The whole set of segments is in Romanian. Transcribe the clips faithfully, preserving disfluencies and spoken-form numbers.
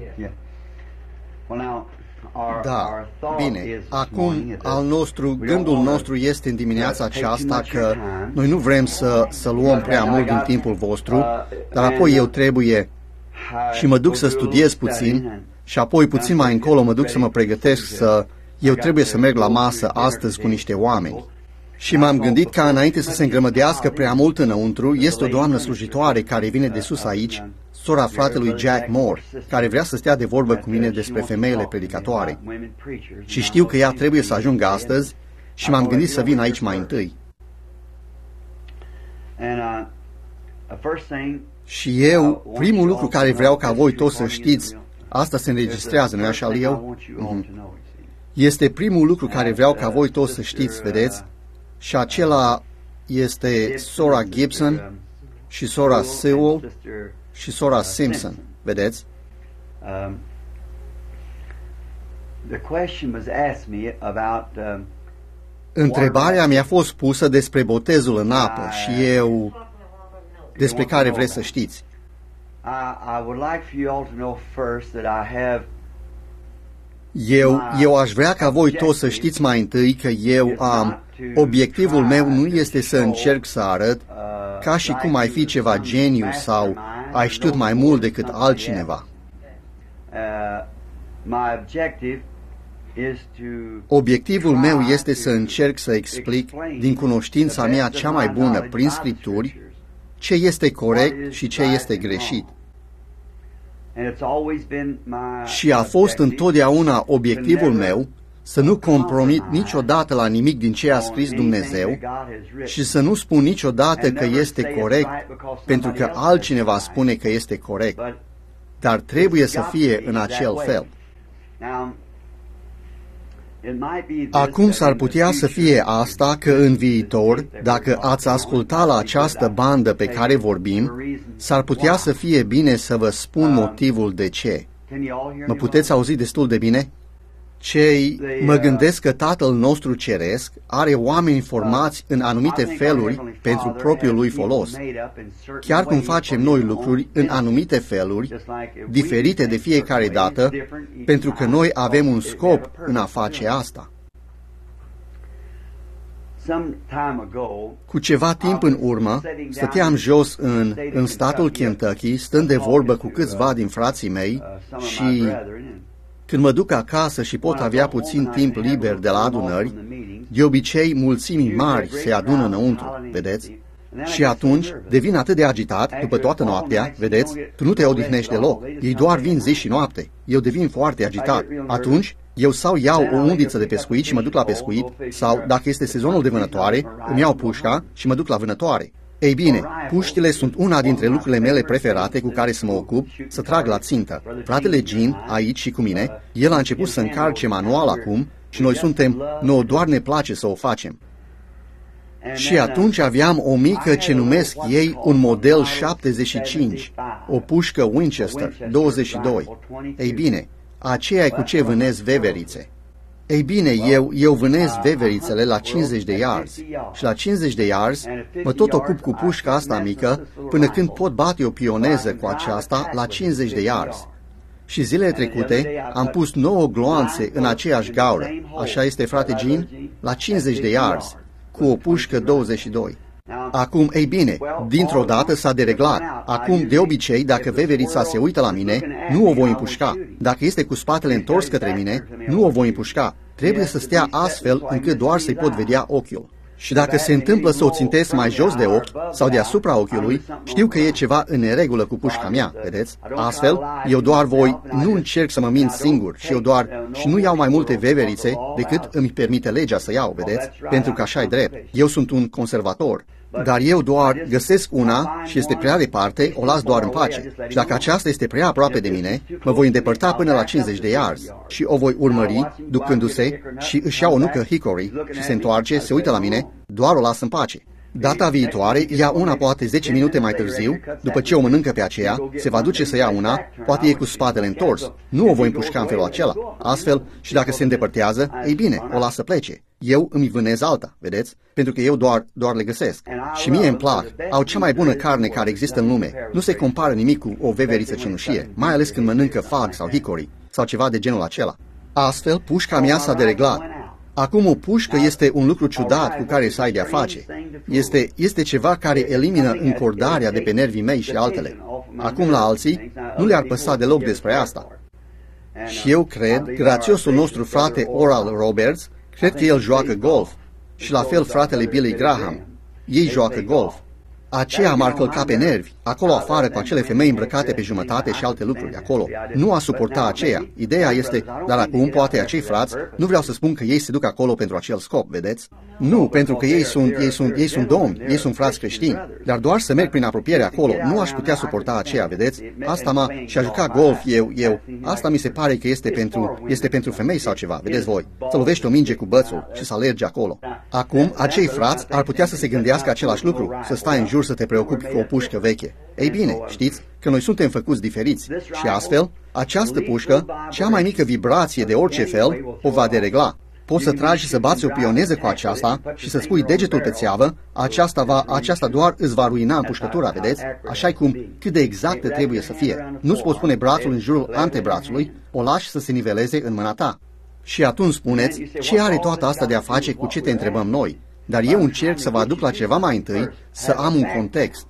Da, bine. Acum, al nostru, gândul nostru este în dimineața aceasta că noi nu vrem să, să luăm prea mult din timpul vostru, dar apoi eu trebuie și mă duc să studiez puțin și apoi puțin mai încolo mă duc să mă pregătesc să... Eu trebuie să merg la masă astăzi cu niște oameni. Și m-am gândit ca înainte să se îngrămădească prea mult înăuntru, este o doamnă slujitoare care vine de sus aici, sora fratelui Jack Moore, care vrea să stea de vorbă cu mine despre femeile predicatoare. Și știu că ea trebuie să ajungă astăzi și m-am gândit să vin aici mai întâi. Și eu, primul lucru care vreau ca voi toți să știți, asta se înregistrează, nu-i așa, Leo? Mm-hmm. Este primul lucru care vreau ca voi toți să știți, vedeți? Și acela este sora Gibson și sora Sewell și sora Simpson, vedeți? Întrebarea mi-a fost pusă despre botezul în apă și eu, despre care vreți să știți. Eu, eu aș vrea ca voi toți să știți mai întâi că eu am, obiectivul meu nu este să încerc să arăt ca și cum ai fi ceva geniu sau ai știut mai mult decât altcineva. Obiectivul meu este să încerc să explic din cunoștința mea cea mai bună prin Scripturi ce este corect și ce este greșit. Și a fost întotdeauna obiectivul meu să nu compromit niciodată la nimic din ce a scris Dumnezeu și să nu spun niciodată că este corect pentru că altcineva spune că este corect, dar trebuie să fie în acel fel. Acum s-ar putea să fie asta că în viitor, dacă ați asculta la această bandă pe care vorbim, s-ar putea să fie bine să vă spun motivul de ce. Mă puteți auzi destul de bine? Cei, mă gândesc că Tatăl nostru Ceresc are oameni formați în anumite feluri pentru propriul lui folos. Chiar cum facem noi lucruri în anumite feluri, diferite de fiecare dată, pentru că noi avem un scop în a face asta. Cu ceva timp în urmă, stăteam jos în, în statul Kentucky, stând de vorbă cu câțiva din frații mei și... Când mă duc acasă și pot avea puțin timp liber de la adunări, de obicei mulțimi mari se adună înăuntru, vedeți? Și atunci devin atât de agitat, după toată noaptea, vedeți? Tu nu te odihnești deloc, ei doar vin zi și noapte. Eu devin foarte agitat. Atunci, eu sau iau o undiță de pescuit și mă duc la pescuit, sau, dacă este sezonul de vânătoare, îmi iau pușca și mă duc la vânătoare. Ei bine, puștile sunt una dintre lucrurile mele preferate cu care să mă ocup, să trag la țintă. Fratele Gene, aici și cu mine, el a început să încarce manual acum și noi suntem, nouă doar ne place să o facem. Și atunci aveam o mică ce numesc ei un model șaptezeci și cinci, o pușcă Winchester douăzeci și doi. Ei bine, aceea e cu ce vânez veverițe. Ei bine, eu, eu vânez veverițele la cincizeci de yards și la cincizeci de yards mă tot ocup cu pușca asta mică până când pot bate o pioneză cu aceasta la cincizeci de yards. Și zilele trecute am pus nouă gloanțe în aceeași gaură, așa este, frate Gene, la cincizeci de yards, cu o pușcă douăzeci și doi. Acum, ei bine, dintr-o dată s-a dereglat. Acum, de obicei, dacă veverița se uită la mine, nu o voi împușca. Dacă este cu spatele întors către mine, nu o voi împușca. Trebuie să stea astfel încât doar să-i pot vedea ochiul. Și dacă se întâmplă să o țintesc mai jos de ochi sau deasupra ochiului, știu că e ceva în neregulă cu pușca mea, vedeți? Astfel, eu doar voi, nu încerc să mă mint singur și eu doar, și nu iau mai multe veverițe decât îmi permite legea să iau, vedeți? Pentru că așa e drept. Eu sunt un conservator. Dar eu doar găsesc una și este prea departe, o las doar în pace. Și dacă aceasta este prea aproape de mine, mă voi îndepărta până la cincizeci de yards și o voi urmări, ducându-se, și își ia o nucă hickory și se întoarce, se uită la mine, doar o las în pace. Data viitoare, ia una poate zece minute mai târziu, după ce o mănâncă pe aceea, se va duce să ia una, poate e cu spatele întors. Nu o voi împușca în felul acela. Astfel, și dacă se îndepărtează, ei bine, o lasă plece. eu îmi vânez alta, vedeți? Pentru că eu doar, doar le găsesc. Și mie îmi plac. Au cea mai bună carne care există în lume. Nu se compară nimic cu o veveriță cenușie, mai ales când mănâncă fag sau hickory sau ceva de genul acela. Astfel, pușca mea s-a dereglat. Acum o pușcă este un lucru ciudat cu care să ai de-a face. Este, este ceva care elimină încordarea de pe nervii mei și altele. Acum la alții nu le-ar păsa deloc despre asta. Și eu cred, grațiosul nostru frate Oral Roberts, cred că el joacă golf. Și la fel fratele Billy Graham. Ei joacă golf. Aceea m-ar călca pe nervi, acolo afară cu acele femei îmbrăcate pe jumătate și alte lucruri acolo. Nu a suporta aceea. Ideea este, dar acum poate acei frați, nu vreau să spun că ei se duc acolo pentru acel scop, vedeți? Nu, pentru că ei sunt, ei sunt, ei sunt domni, ei sunt frați creștini. Dar doar să merg prin apropiere acolo, nu aș putea suporta aceea, vedeți? Asta m-a, și a juca golf, eu, eu, asta mi se pare că este pentru, este pentru femei sau ceva, vedeți voi? Să lovești o minge cu bățul și să alergi acolo. Acum, acei frați ar putea să se gândească același lucru, să stai în jur să te preocupi cu o pușcă veche. Ei bine, știți că noi suntem făcuți diferiți și astfel, această pușcă, cea mai mică vibrație de orice fel, o va deregla. Poți să tragi și să bați o pioneză cu aceasta și să-ți pui degetul pe țeavă, aceasta, va, aceasta doar îți va ruina împușcătura, vedeți? Așa-i cum, cât de exactă trebuie să fie. Nu-ți poți pune brațul în jurul antebrațului, o lași să se niveleze în mâna ta. Și atunci spuneți, ce are toată asta de a face cu ce te întrebăm noi? Dar eu încerc să vă aduc la ceva mai întâi, să am un context.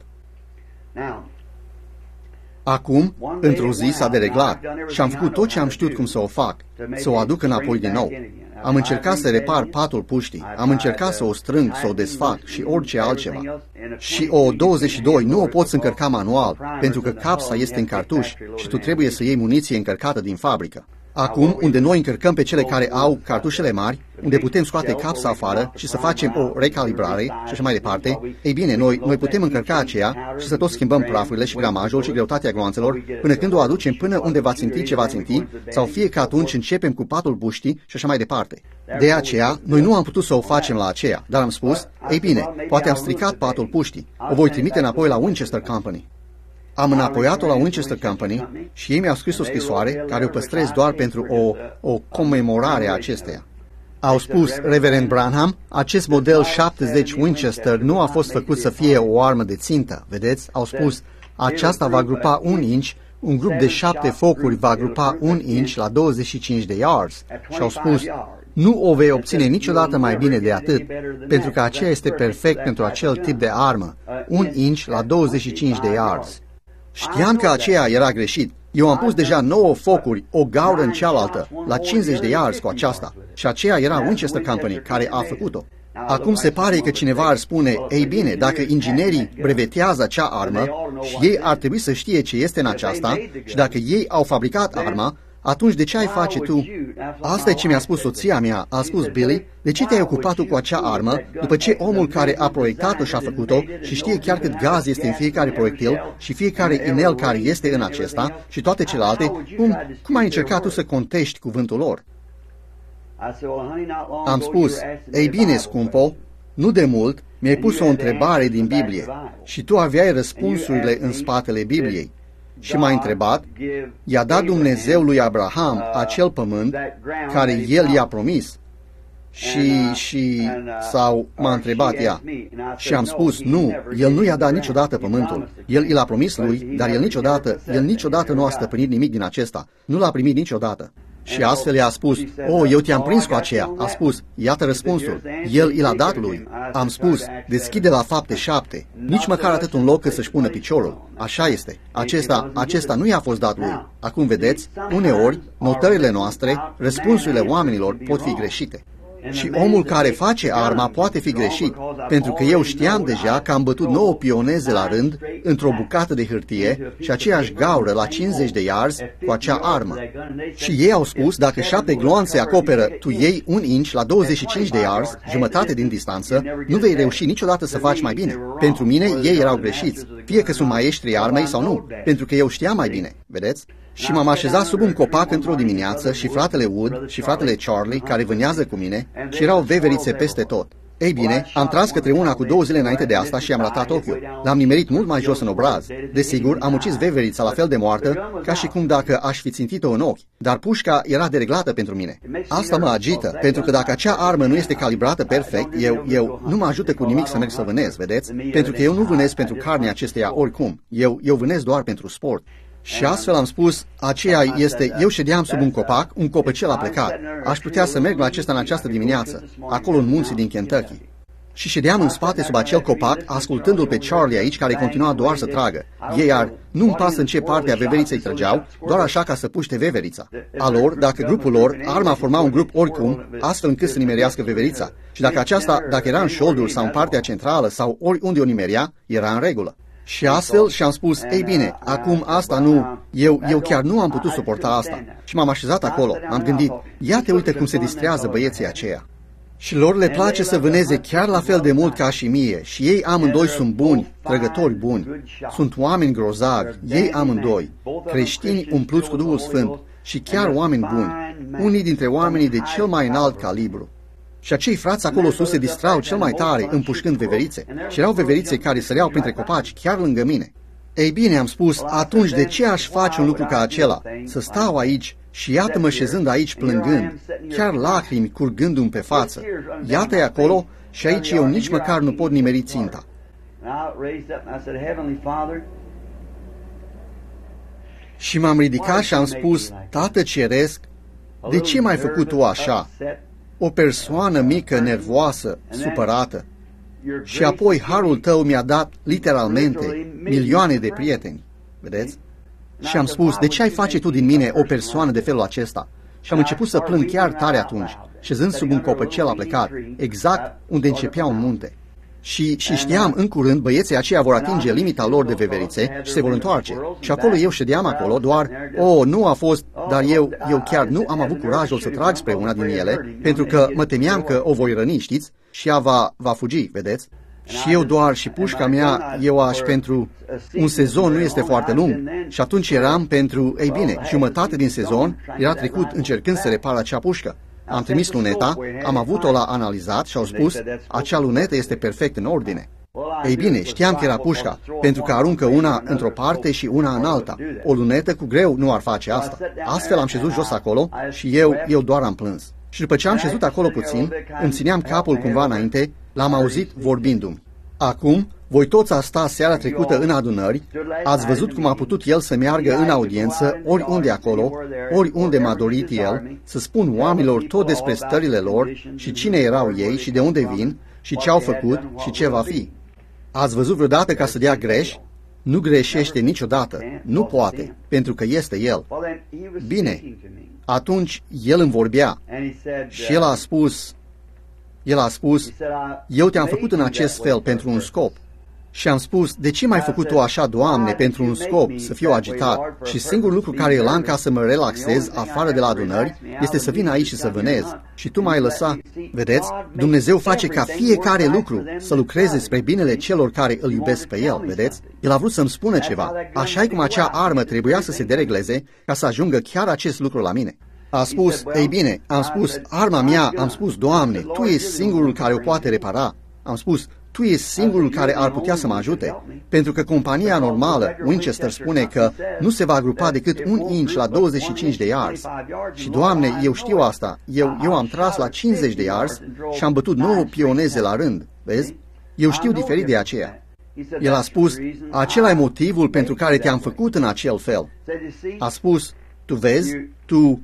Acum, într-o zi s-a dereglat și am făcut tot ce am știut cum să o fac, să o aduc înapoi din nou. Am încercat să repar patul puștii, am încercat să o strâng, să o desfac și orice altceva. Și o douăzeci și doi nu o poți încărca manual, pentru că capsa este în cartuș și tu trebuie să iei muniție încărcată din fabrică. Acum, unde noi încărcăm pe cele care au cartușele mari, unde putem scoate capsa afară și să facem o recalibrare și așa mai departe, ei bine, noi, noi putem încărca aceea și să tot schimbăm prafurile și gramajul și greutatea gloanțelor până când o aducem până unde va ținti ce va ținti, sau fie că atunci începem cu patul puștii și așa mai departe. De aceea, noi nu am putut să o facem la aceea, dar am spus, ei bine, poate am stricat patul puștii, o voi trimite înapoi la Winchester Company. Am înapoiat-o la Winchester Company și ei mi-au scris o scrisoare care o păstrez doar pentru o, o comemorare a acesteia. Au spus, Reverend Branham, acest model șaptezeci Winchester nu a fost făcut să fie o armă de țintă, vedeți? Au spus, aceasta va grupa un inch, un grup de șapte focuri va grupa un inch la douăzeci și cinci de yards. Și au spus, nu o vei obține niciodată mai bine de atât, pentru că aceea este perfect pentru acel tip de armă, un inch la douăzeci și cinci de yards. Știam că aceea era greșit. Eu am pus deja nouă focuri, o gaură în cealaltă, la cincizeci de yards cu aceasta. Și aceea era Winchester Company care a făcut-o. Acum se pare că cineva ar spune, ei bine, dacă inginerii brevetează acea armă și ei ar trebui să știe ce este în aceasta și dacă ei au fabricat arma, atunci de ce ai face tu? Asta e ce mi-a spus soția mea, a spus Billy, de ce te-ai ocupat tu cu acea armă, după ce omul care a proiectat-o și a făcut-o și știe chiar cât gaz este în fiecare proiectil și fiecare inel care este în acesta și toate celelalte, cum, cum ai încercat tu să contești cuvântul lor? Am spus, ei bine, scumpo, nu de mult mi-ai pus o întrebare din Biblie și tu aveai răspunsurile în spatele Bibliei. Și m-a întrebat, i-a dat Dumnezeu lui Abraham acel pământ care el i-a promis? Și, și, sau m-a întrebat ea. Și am spus, nu, el nu i-a dat niciodată pământul. El i l-a promis lui, dar el niciodată, el niciodată nu a stăpânit nimic din acesta. Nu l-a primit niciodată. Și astfel i-a spus, oh, eu te-am prins cu aceea. A spus, iată răspunsul. El i l-a dat lui. Am spus, deschide la Fapte șapte. Nici măcar atât un loc cât să-și pună piciorul. Așa este. Acesta, acesta nu i-a fost dat lui. Acum vedeți, uneori, notările noastre, răspunsurile oamenilor pot fi greșite. Și omul care face arma poate fi greșit, pentru că eu știam deja că am bătut nouă pioneze la rând într-o bucată de hârtie și aceeași gaură la cincizeci de yards cu acea armă. Și ei au spus, dacă șapte gloanțe acoperă, tu iei un inch la douăzeci și cinci de yards, jumătate din distanță, nu vei reuși niciodată să faci mai bine. Pentru mine, ei erau greșiți, fie că sunt maestrii armei sau nu, pentru că eu știam mai bine, vedeți? Și m-am așezat sub un copac într-o dimineață și fratele Wood și fratele Charlie, care vânează cu mine, și erau veverițe peste tot. Ei bine, am tras către una cu două zile înainte de asta și am ratat ochiul. L-am nimerit mult mai jos în obraz. Desigur, am ucis veverița la fel de moartă, ca și cum dacă aș fi țintit-o în ochi. Dar pușca era dereglată pentru mine. Asta mă agită, pentru că dacă acea armă nu este calibrată perfect, eu, eu nu mă ajută cu nimic să merg să vânez, vedeți? Pentru că eu nu vânez pentru carnea acesteia oricum. Eu, eu vânez doar pentru sport. Și astfel am spus, aceea este, eu ședeam sub un copac, un copăcel a plecat. Aș putea să merg la acesta în această dimineață, acolo în munții din Kentucky. Și ședeam în spate sub acel copac, ascultându-l pe Charlie aici, care continua doar să tragă. Ei ar, nu-mi pasă în ce parte a veveriței trăgeau, doar așa ca să puște veverița. A lor, dacă grupul lor, arma forma un grup oricum, astfel încât să nimerească veverița. Și dacă aceasta, dacă era în șoldul sau în partea centrală sau oriunde o nimerea, era în regulă. Și astfel și-am spus, ei bine, acum asta nu, eu, eu chiar nu am putut suporta asta. Și m-am așezat acolo, m-am gândit, ia te uite cum se distrează băieții aceia. Și lor le place să vâneze chiar la fel de mult ca și mie. Și ei amândoi sunt buni, trăgători buni. Sunt oameni grozavi, ei amândoi, creștini umpluți cu Duhul Sfânt și chiar oameni buni, unii dintre oamenii de cel mai înalt calibru. Și acei frați acolo sus se distrau cel mai tare împușcând veverițe. Și erau veverițe care săreau printre copaci chiar lângă mine. Ei bine, am spus, atunci de ce aș face un lucru ca acela? Să stau aici și iată-mă șezând aici plângând, chiar lacrimi curgându-mi pe față. Iată-i acolo și aici eu nici măcar nu pot nimeri ținta. Și m-am ridicat și am spus, Tată Ceresc, de ce m-ai făcut tu așa? O persoană mică, nervoasă, supărată. Și apoi harul tău mi-a dat, literalmente, milioane de prieteni. Vedeți? Și am spus, de ce ai face tu din mine o persoană de felul acesta? Și am început să plâng chiar tare atunci, șezând sub un copăcel a plecat, exact unde începea un munte. Și, și știam, în curând, băieții aceia vor atinge limita lor de veverițe și se vor întoarce. Și acolo eu ședeam acolo, doar, oh, nu a fost, dar eu, eu chiar nu am avut curajul să trag spre una din ele, pentru că mă temeam că o voi răni, știți? Și ea va, va fugi, vedeți? Și eu doar, și pușca mea, eu aș pentru... Un sezon nu este foarte lung. Și atunci eram pentru, ei bine, jumătate din sezon era trecut încercând să repar acea pușcă. Am trimis luneta, am avut-o la analizat și au spus, acea lunetă este perfect în ordine. Ei bine, știam că era pușca, pentru că aruncă una într-o parte și una în alta. O lunetă cu greu nu ar face asta. Astfel am șezut jos acolo și eu, eu doar am plâns. Și după ce am șezut acolo puțin, îmi țineam capul cumva înainte, l-am auzit vorbindu-mi. Acum, voi toți ați stat seara trecută în adunări, ați văzut cum a putut el să meargă în audiență, oriunde acolo, oriunde m-a dorit el, să spun oamenilor tot despre stările lor și cine erau ei și de unde vin și ce au făcut și ce va fi. Ați văzut vreodată ca să dea greș? Nu greșește niciodată, nu poate, pentru că este el. Bine, atunci el îmi vorbea și el a spus... El a spus, eu te-am făcut în acest fel pentru un scop. Și am spus, de ce m-ai făcut tu așa, Doamne, pentru un scop, să fiu agitat? Și singurul lucru care îl am ca să mă relaxez, afară de la adunări, este să vin aici și să vânez. Și tu m-ai lăsat. Vedeți? Dumnezeu face ca fiecare lucru să lucreze spre binele celor care îl iubesc pe El. Vedeți? El a vrut să-mi spună ceva. Așa cum acea armă trebuia să se deregleze ca să ajungă chiar acest lucru la mine. A spus, ei bine, am spus, arma mea, am spus, Doamne, Tu ești singurul care o poate repara. Am spus, Tu ești singurul care ar putea să mă ajute. Pentru că compania normală, Winchester, spune că nu se va grupa decât un inch la douăzeci și cinci de yards. Și, Doamne, eu știu asta. Eu, eu am tras la cincizeci de yards și am bătut nouă pioneze la rând. Vezi? Eu știu diferit de aceea. El a spus, acela e motivul pentru care te-am făcut în acel fel. A spus, tu vezi, tu...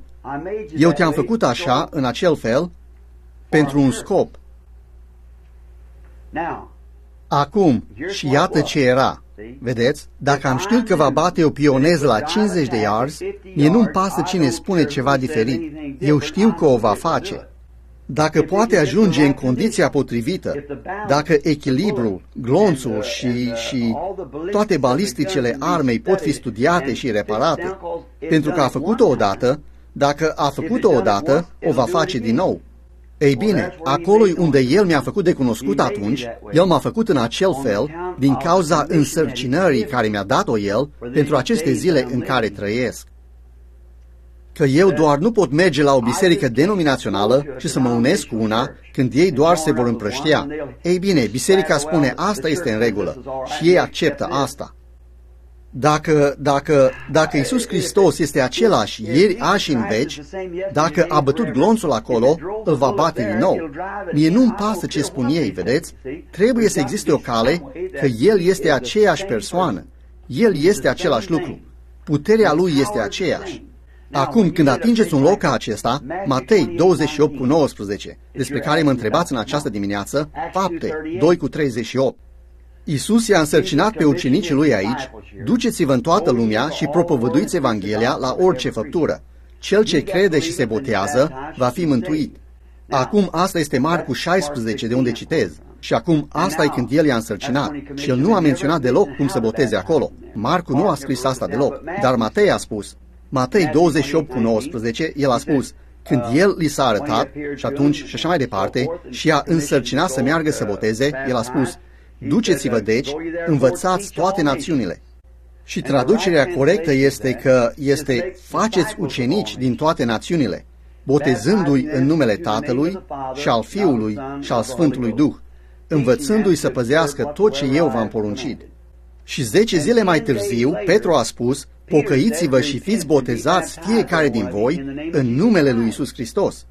Eu te-am făcut așa, în acel fel, pentru un scop. Acum, și iată ce era. Vedeți? Dacă am știut că va bate o pioneză la cincizeci de yards, mie nu-mi pasă cine spune ceva diferit. Eu știu că o va face. Dacă poate ajunge în condiția potrivită, dacă echilibrul, glonțul și, și toate balisticele armei pot fi studiate și reparate, pentru că a făcut-o odată, dacă a făcut-o odată, o va face din nou. Ei bine, acolo unde El mi-a făcut de cunoscut atunci, El m-a făcut în acel fel, din cauza însărcinării care mi-a dat-o El pentru aceste zile în care trăiesc. că eu doar nu pot merge la o biserică denominațională și să mă unesc cu una când ei doar se vor împrăștia. Ei bine, biserica spune asta este în regulă și ei acceptă asta. Dacă, dacă, dacă Iisus Hristos este același ieri, azi și în veci, dacă a bătut glonțul acolo, îl va bate din nou. Mie nu-mi pasă ce spun ei, vedeți? Trebuie să existe o cale că El este aceeași persoană. El este același lucru. Puterea Lui este aceeași. Acum, când atingeți un loc ca acesta, Matei douăzeci și opt cu nouăsprezece, despre care mă întrebați în această dimineață, Fapte doi cu treizeci și opt. Iisus i-a însărcinat pe ucenicii Lui aici: duceți-vă în toată lumea și propovăduiți Evanghelia la orice făptură. Cel ce crede și se botează va fi mântuit. Acum asta este Marcu șaisprezece, de unde citez. Și acum asta e când El i-a însărcinat. Și El nu a menționat deloc cum să boteze acolo. Marcu nu a scris asta deloc, dar Matei a spus. Matei douăzeci și opt cu nouăsprezece, El a spus: când El li s-a arătat, și atunci și așa mai departe, și i-a însărcinat să meargă să boteze, El a spus: duceți-vă deci, învățați toate națiunile. Și traducerea corectă este că este: faceți ucenici din toate națiunile, botezându-i în numele Tatălui și al Fiului și al Sfântului Duh, învățându-i să păzească tot ce eu v-am poruncit. Și zece zile mai târziu, Petru a spus: pocăiți-vă și fiți botezați fiecare din voi în numele lui Iisus Hristos.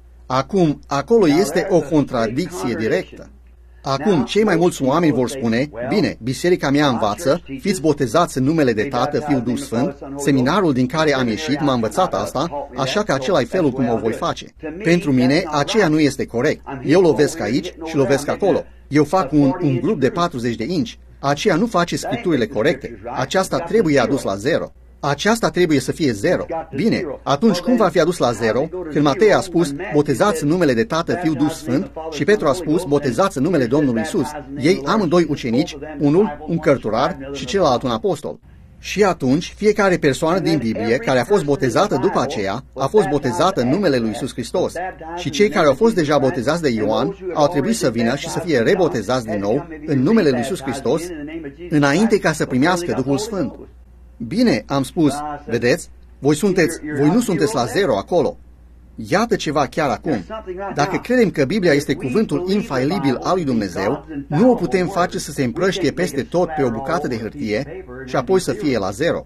Acum, acolo este o contradicție directă. Acum, cei mai mulți oameni vor spune: bine, biserica mea învață, fiți botezați în numele de Tată, Fiul, Duh Sfânt, seminarul din care am ieșit m-a învățat asta, așa că acela e felul cum o voi face. Pentru mine, aceea nu este corect. Eu lovesc aici și lovesc acolo. Eu fac un, un grup de patruzeci de inci. Aceea nu face scripturile corecte. Aceasta trebuie adus la zero. Aceasta trebuie să fie zero. Bine, atunci cum va fi adus la zero când Matei a spus: botezați în numele de Tată, Fiul, Duh Sfânt, și Petru a spus: botezați în numele Domnului Iisus. Ei amândoi ucenici, unul un cărturar și celălalt un apostol. Și atunci, fiecare persoană din Biblie care a fost botezată după aceea a fost botezată în numele lui Iisus Hristos. Și cei care au fost deja botezați de Ioan au trebuit să vină și să fie rebotezați din nou în numele lui Iisus Hristos, înainte ca să primească Duhul Sfânt. Bine, am spus, vedeți, voi, sunteți, voi nu sunteți la zero acolo. Iată ceva chiar acum. Dacă credem că Biblia este cuvântul infailibil al lui Dumnezeu, nu o putem face să se împrăștie peste tot pe o bucată de hârtie și apoi să fie la zero.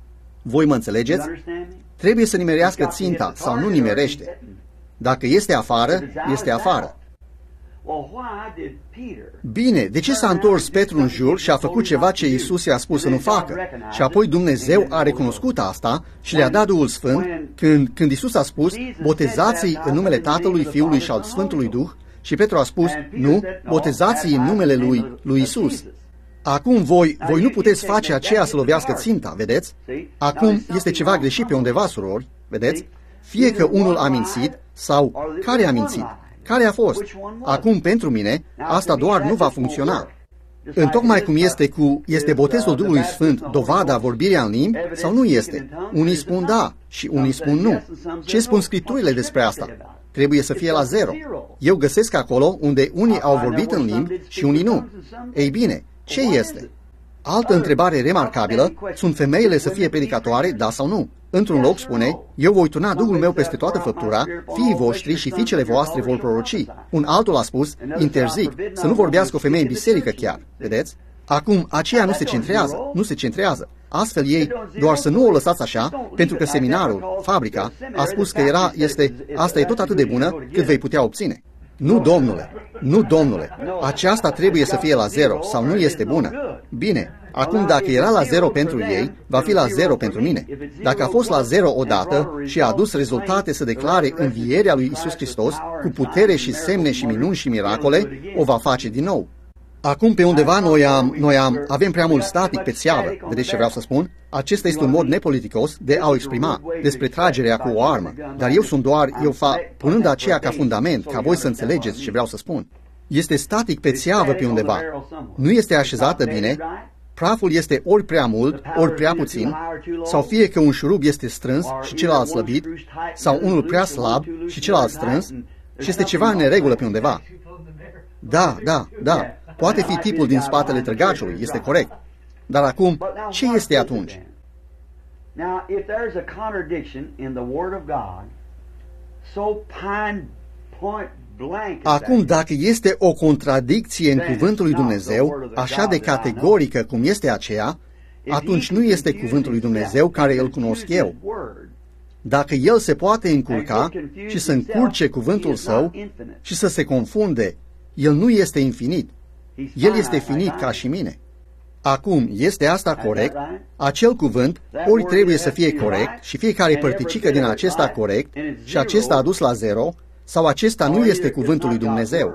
Voi mă înțelegeți? Trebuie să nimerească ținta sau nu nimerește. Dacă este afară, este afară. Bine, de ce s-a întors Petru în jur și a făcut ceva ce Iisus i-a spus să nu facă? Și apoi Dumnezeu a recunoscut asta și le-a dat Duhul Sfânt când, când Iisus a spus: botezați-i în numele Tatălui, Fiului și al Sfântului Duh, și Petru a spus: nu, botezați-i în numele lui, lui Iisus. Acum voi, voi nu puteți face aceea să lovească ținta, vedeți? Acum este ceva greșit pe undeva, surori, vedeți? Fie că unul a mințit sau care a mințit. Care a fost? Acum, pentru mine, asta doar nu va funcționa. Întocmai cum este cu, este botezul Duhului Sfânt dovada vorbirea în limbi sau nu este? Unii spun da și unii spun nu. Ce spun Scripturile despre asta? Trebuie să fie la zero. Eu găsesc acolo unde unii au vorbit în limbi și unii nu. Ei bine, ce este? Altă întrebare remarcabilă: sunt femeile să fie predicatoare, da sau nu? Într-un loc spune: eu voi turna Duhul meu peste toată făptura, fiii voștri și fiicele voastre vor proroci. Un altul a spus: interzic, să nu vorbească o femeie în biserică chiar. Vedeți? Acum, aceea nu se centrează, nu se centrează. Astfel ei, doar să nu o lăsați așa, pentru că seminarul, fabrica, a spus că era, este, asta e tot atât de bună cât vei putea obține. Nu, domnule, nu, domnule, aceasta trebuie să fie la zero sau nu este bună. Bine, acum dacă era la zero pentru ei, va fi la zero pentru mine. Dacă a fost la zero odată și a adus rezultate să declare învierea lui Iisus Hristos cu putere și semne și minuni și miracole, o va face din nou. Acum pe undeva noi, am, noi am, avem prea mult static pe țeavă, vedeți ce vreau să spun? Acesta este un mod nepoliticos de a o exprima despre tragerea cu o armă, dar eu sunt doar, eu fac, punând aceea ca fundament, ca voi să înțelegeți ce vreau să spun. Este static pe țeavă pe undeva, nu este așezată bine, praful este ori prea mult, ori prea puțin, sau fie că un șurub este strâns și celălalt slăbit, sau unul prea slab și celălalt strâns, și este ceva în neregulă pe undeva. Da, da, da. Poate fi tipul din spatele trăgaciului, este corect. Dar acum, ce este atunci? Now, if there's a contradiction in the Word of God, so pine point blank. Acum, dacă este o contradicție în cuvântul lui Dumnezeu, așa de categorică cum este aceea, atunci nu este cuvântul lui Dumnezeu care îl cunosc eu. Dacă el se poate încurca și să încurce cuvântul său și să se confunde, el nu este infinit. El este finit ca și mine. Acum, este asta corect? Acel cuvânt ori trebuie să fie corect și fiecare părticică din acesta corect și acesta a dus la zero, sau acesta nu este cuvântul lui Dumnezeu.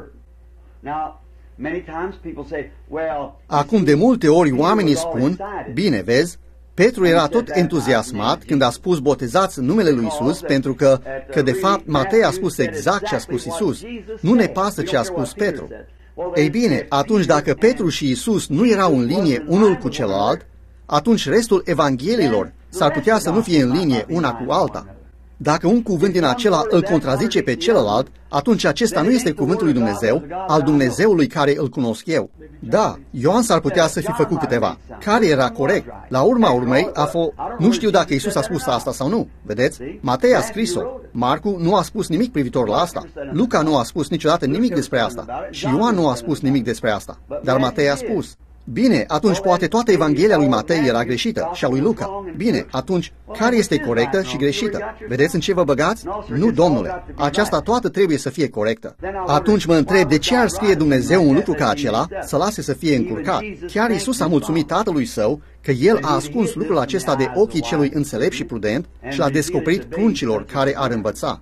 Acum, de multe ori oamenii spun, bine, vezi, Petru era tot entuziasmat când a spus botezați în numele lui Isus, pentru că, că de fapt Matei a spus exact ce a spus Isus. Nu ne pasă ce a spus Petru. Ei bine, atunci dacă Petru și Isus nu erau în linie unul cu celălalt, atunci restul evangheliilor s-ar putea să nu fie în linie una cu alta. Dacă un cuvânt din acela îl contrazice pe celălalt, atunci acesta nu este cuvântul lui Dumnezeu, al Dumnezeului care îl cunosc eu. Da, Ioan s-ar putea să fi făcut câteva. Care era corect? La urma urmei, a fost... Nu știu dacă Iisus a spus asta sau nu. Vedeți? Matei a scris-o. Marcu nu a spus nimic privitor la asta. Luca nu a spus niciodată nimic despre asta. Și Ioan nu a spus nimic despre asta. Dar Matei a spus. Bine, atunci poate toată Evanghelia lui Matei era greșită și a lui Luca. Bine, atunci, care este corectă și greșită? Vedeți în ce vă băgați? Nu, domnule, aceasta toată trebuie să fie corectă. Atunci mă întreb, de ce ar scrie Dumnezeu un lucru ca acela să lase să fie încurcat? Chiar Iisus a mulțumit Tatălui Său că El a ascuns lucrul acesta de ochii celui înțelept și prudent și l-a descoperit pruncilor care ar învăța.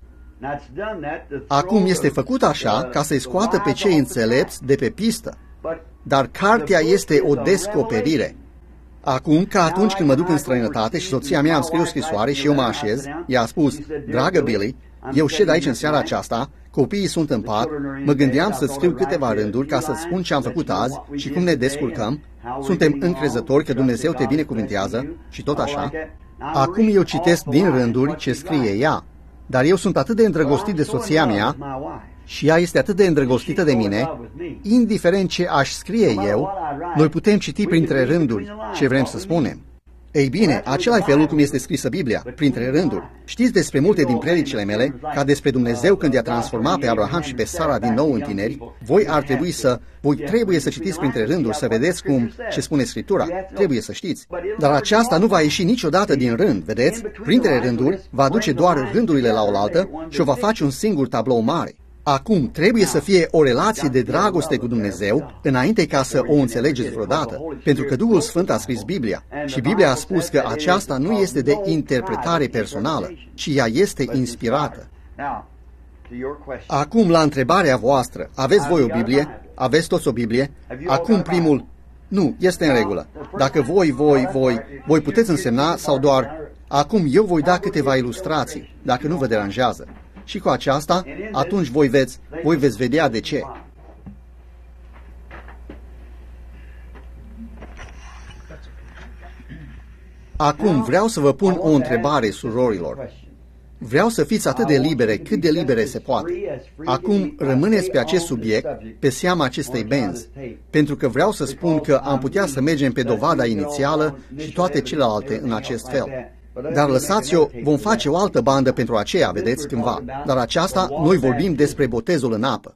Acum este făcut așa ca să-i scoată pe cei înțelepți de pe pistă. Dar cartea este o descoperire. Acum, ca atunci când mă duc în străinătate și soția mea îmi scrie o scrisoare și eu mă așez, ea a spus, dragă Billy, eu șed aici în seara aceasta, copiii sunt în pat, mă gândeam să-ți scriu câteva rânduri ca să-ți spun ce am făcut azi și cum ne descurcăm, suntem încrezători că Dumnezeu te binecuvintează și tot așa. Acum eu citesc din rânduri ce scrie ea, dar eu sunt atât de îndrăgostit de soția mea și ea este atât de îndrăgostită de mine, indiferent ce aș scrie eu, noi putem citi printre rânduri ce vrem să spunem. Ei bine, acela e felul cum este scrisă Biblia, printre rânduri. Știți despre multe din predicile mele, ca despre Dumnezeu când i-a transformat pe Abraham și pe Sara din nou în tineri, voi ar trebui să, voi trebuie să citiți printre rânduri, să vedeți cum, ce spune Scriptura, trebuie să știți. Dar aceasta nu va ieși niciodată din rând, vedeți? Printre rânduri va duce doar rândurile la oaltă și o va face un singur tablou mare. Acum, trebuie să fie o relație de dragoste cu Dumnezeu înainte ca să o înțelegeți vreodată, pentru că Duhul Sfânt a scris Biblia și Biblia a spus că aceasta nu este de interpretare personală, ci ea este inspirată. Acum, la întrebarea voastră, aveți voi o Biblie? Aveți toți o Biblie? Acum primul, nu, este în regulă. Dacă voi, voi, voi, voi puteți însemna sau doar, acum eu voi da câteva ilustrații, dacă nu vă deranjează. Și cu aceasta, atunci voi veți, voi veți vedea de ce. Acum vreau să vă pun o întrebare, surorilor. Vreau să fiți atât de libere, cât de libere se poate. Acum rămâneți pe acest subiect, pe seama acestei benzi, pentru că vreau să spun că am putea să mergem pe dovada inițială și toate celelalte în acest fel. Dar lăsați-o, vom face o altă bandă pentru aceea, vedeți, cândva. Dar aceasta, noi vorbim despre botezul în apă.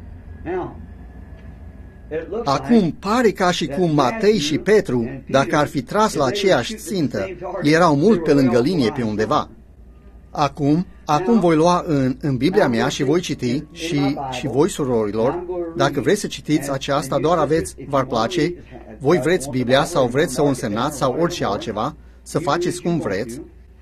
Acum pare ca și cum Matei și Petru, dacă ar fi tras la aceeași țintă, erau mult pe lângă linie pe undeva. Acum, acum voi lua în, în Biblia mea și voi citi și, și voi, surorilor, dacă vreți să citiți aceasta, doar aveți, v-ar place, voi vreți Biblia sau vreți să o însemnați sau orice altceva, să faceți cum vreți.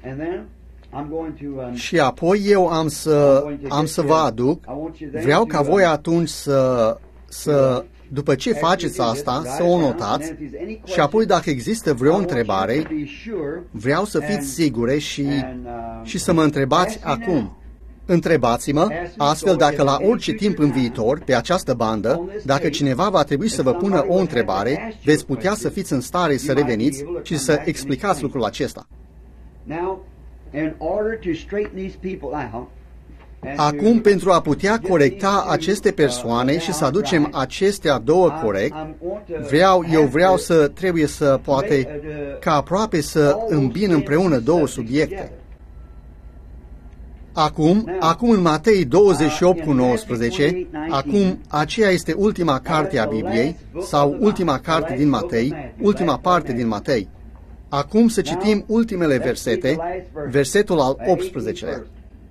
Și apoi eu am să, am să vă aduc, vreau ca voi atunci să, să, după ce faceți asta, să o notați și apoi dacă există vreo întrebare, vreau să fiți sigure și, și să mă întrebați acum. Întrebați-mă, astfel dacă la orice timp în viitor, pe această bandă, dacă cineva va trebui să vă pună o întrebare, veți putea să fiți în stare să reveniți și să explicați lucrul acesta. Acum, pentru a putea corecta aceste persoane și să aducem acestea două corect, vreau, eu vreau să, trebuie să, poate, ca aproape să îmbin împreună două subiecte. Acum, acum în Matei douăzeci și opt cu nouăsprezece, acum aceea este ultima carte a Bibliei, sau ultima carte din Matei, ultima parte din Matei. Acum să citim ultimele versete, versetul al optsprezecelea.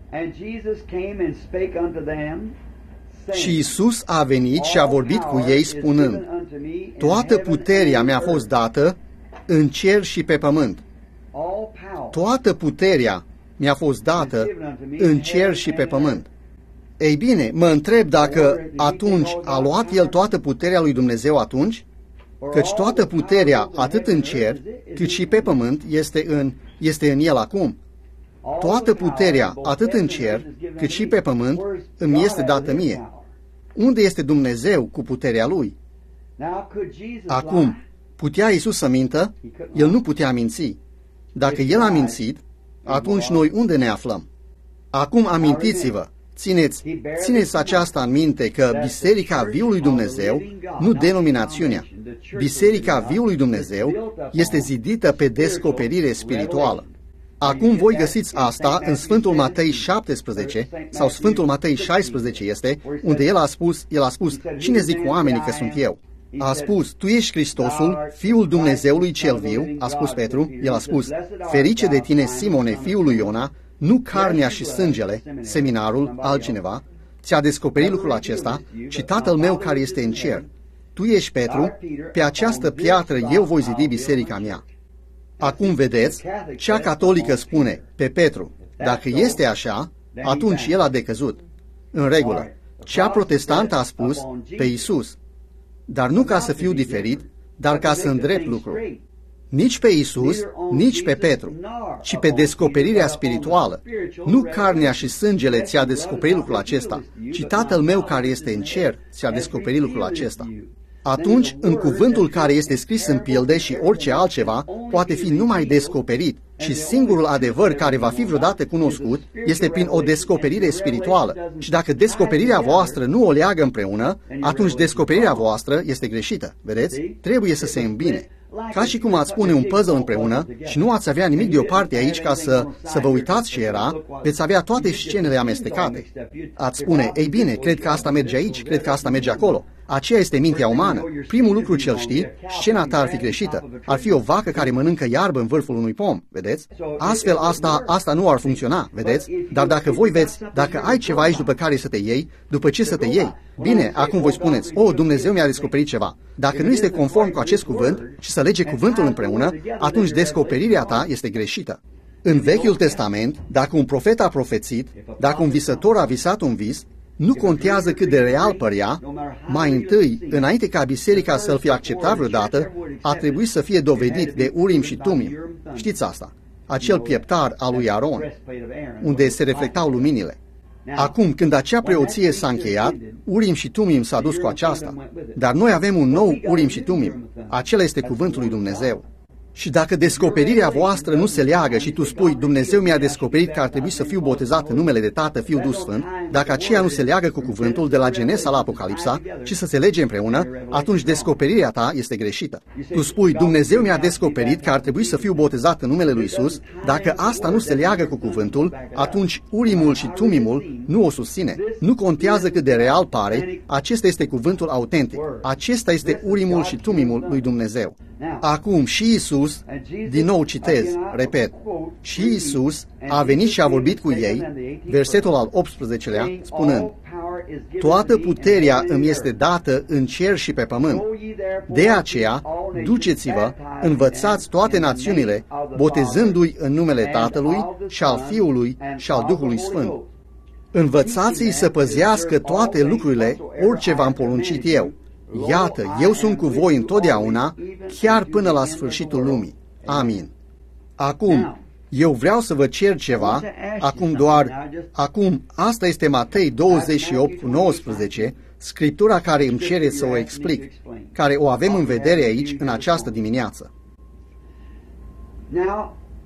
Și Iisus a venit și a vorbit cu ei spunând: toată puterea mi-a fost dată în cer și pe pământ. Toată puterea mi-a fost dată în cer și pe pământ. Ei bine, mă întreb dacă atunci a luat El toată puterea lui Dumnezeu atunci, căci toată puterea, atât în cer, cât și pe pământ, este în, este în El acum. Toată puterea, atât în cer, cât și pe pământ, îmi este dată mie. Unde este Dumnezeu cu puterea Lui? Acum, putea Iisus să mintă? El nu putea minți. Dacă El a mințit, atunci noi unde ne aflăm? Acum amintiți-vă, țineți, țineți aceasta în minte, că Biserica Viului Dumnezeu, nu denominațiunea, Biserica Viului Dumnezeu este zidită pe descoperire spirituală. Acum voi găsiți asta în Sfântul Matei șaptesprezece, sau Sfântul Matei șaisprezece este, unde el a spus, el a spus, cine zic oamenii că sunt eu? A spus, tu ești Hristosul, Fiul Dumnezeului cel viu, a spus Petru, el a spus, ferice de tine, Simone, fiul lui Iona, nu carnea și sângele, seminarul, altcineva, ți-a descoperit lucrul acesta, ci Tatăl meu care este în cer. Tu ești Petru, pe această piatră eu voi zidi biserica mea. Acum vedeți, cea catolică spune pe Petru, dacă este așa, atunci el a decăzut. În regulă, cea protestantă a spus pe Iisus, dar nu ca să fiu diferit, dar ca să îndrept lucrul. Nici pe Iisus, nici pe Petru, ci pe descoperirea spirituală. Nu carnea și sângele ți-a descoperit lucrul acesta, ci Tatăl meu care este în cer ți-a descoperit lucrul acesta. Atunci, în cuvântul care este scris în pilde și orice altceva poate fi numai descoperit, și singurul adevăr care va fi vreodată cunoscut este prin o descoperire spirituală. Și dacă descoperirea voastră nu o leagă împreună, atunci descoperirea voastră este greșită. Vedeți? Trebuie să se îmbine. Ca și cum ați pune un puzzle împreună și nu ați avea nimic deoparte aici ca să, să vă uitați ce era, veți avea toate scenele amestecate. Ați spune, ei bine, cred că asta merge aici, cred că asta merge acolo. Aceea este mintea umană. Primul lucru ce-l știi, scena ta ar fi greșită. Ar fi o vacă care mănâncă iarbă în vârful unui pom, vedeți? Astfel, asta, asta nu ar funcționa, vedeți? Dar dacă voi veți, dacă ai ceva aici după care să te iei, după ce să te iei? Bine, acum voi spuneți, o, Dumnezeu mi-a descoperit ceva. Dacă nu este conform cu acest cuvânt și să lege cuvântul împreună, atunci descoperirea ta este greșită. În Vechiul Testament, dacă un profet a profețit, dacă un visător a visat un vis, nu contează cât de real părea, mai întâi, înainte ca biserica să-l fie acceptat vreodată, a trebuit să fie dovedit de Urim și Tumim. Știți asta? Acel pieptar al lui Aron, unde se reflectau luminile. Acum, când acea preoție s-a încheiat, Urim și Tumim s-a dus cu aceasta. Dar noi avem un nou Urim și Tumim. Acela este cuvântul lui Dumnezeu. Și dacă descoperirea voastră nu se leagă și tu spui, Dumnezeu mi-a descoperit că ar trebui să fiu botezat în numele de Tată, Fiu, Duh Sfânt, dacă aceea nu se leagă cu cuvântul de la Genesa la Apocalipsa, ci să se lege împreună, atunci descoperirea ta este greșită. Tu spui, Dumnezeu mi-a descoperit că ar trebui să fiu botezat în numele lui Isus, dacă asta nu se leagă cu cuvântul, atunci Urimul și Tumimul nu o susține. Nu contează cât de real pare, acesta este cuvântul autentic. Acesta este Urimul și Tumimul lui Dumnezeu. Acum și Iisus, din nou citez, repet, și Iisus a venit și a vorbit cu ei, versetul al optsprezecelea, spunând, toată puterea îmi este dată în cer și pe pământ. De aceea, duceți-vă, învățați toate națiunile, botezându-i în numele Tatălui și al Fiului și al Duhului Sfânt. Învățați-i să păzească toate lucrurile, orice v-am poruncit eu. Iată, eu sunt cu voi întotdeauna, chiar până la sfârșitul lumii. Amin. Acum, eu vreau să vă cer ceva, acum doar, acum, asta este Matei douăzeci și opt cu nouăsprezece, scriptura care îmi cere să o explic, care o avem în vedere aici, în această dimineață.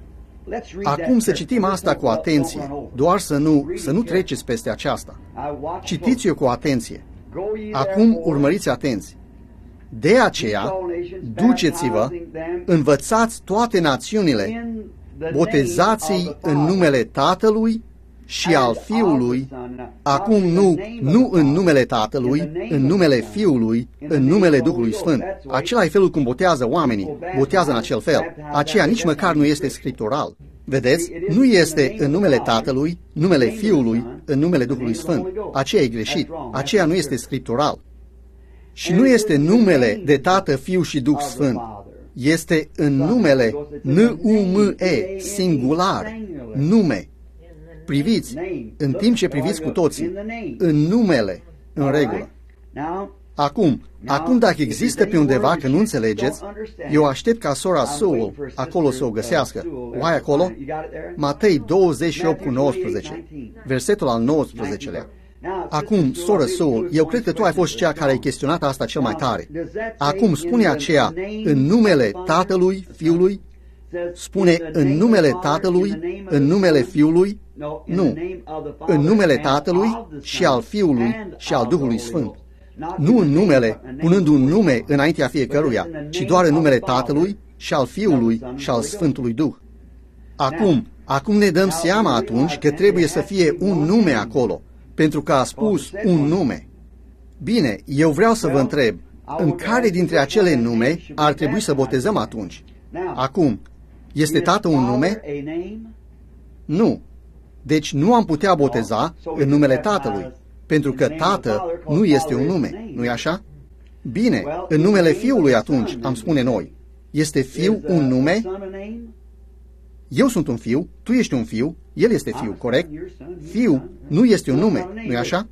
Acum să citim asta cu atenție, doar să nu, să nu treceți peste aceasta. Citiți-o cu atenție. Acum urmăriți atenți. De aceea, duceți-vă, învățați toate națiunile, botezați-i în numele Tatălui și al Fiului, acum nu, nu în numele Tatălui, în numele Fiului, în numele Duhului Sfânt. Acela e felul cum botează oamenii, botează în acel fel. Aceea nici măcar nu este scriptural. Vedeți? Nu este în numele Tatălui, numele Fiului, în numele Duhului Sfânt. Aceea e greșit. Aceea nu este scriptural. Și nu este numele de Tată, Fiu și Duh Sfânt. Este în numele N-U-M-E, singular, nume. Priviți, în timp ce priviți cu toții, în numele, în regulă. Acum, acum dacă există pe undeva că nu înțelegeți, eu aștept ca sora Sewell acolo să o găsească. O ai acolo? Matei douăzeci și opt cu nouăsprezece, versetul al nouăsprezecelea. Acum, soră Sewell, eu cred că tu ai fost cea care ai chestionat asta cel mai tare. Acum, spune aceea, în numele Tatălui, Fiului, spune în numele Tatălui, în numele Fiului, nu, în numele Tatălui și al Fiului și al Duhului Sfânt. Nu în numele, punând un nume înaintea fiecăruia, ci doar în numele Tatălui și al Fiului și al Sfântului Duh. Acum, acum ne dăm seama atunci că trebuie să fie un nume acolo, pentru că a spus un nume. Bine, eu vreau să vă întreb, în care dintre acele nume ar trebui să botezăm atunci? Acum, este Tatăl un nume? Nu. Deci nu am putea boteza în numele Tatălui, pentru că Tată nu este un nume, nu-i așa? Bine, în numele Fiului atunci, am spune noi. Este Fiu un nume? Eu sunt un fiu, tu ești un fiu, el este fiu, corect? Fiu nu este un nume, nu-i așa?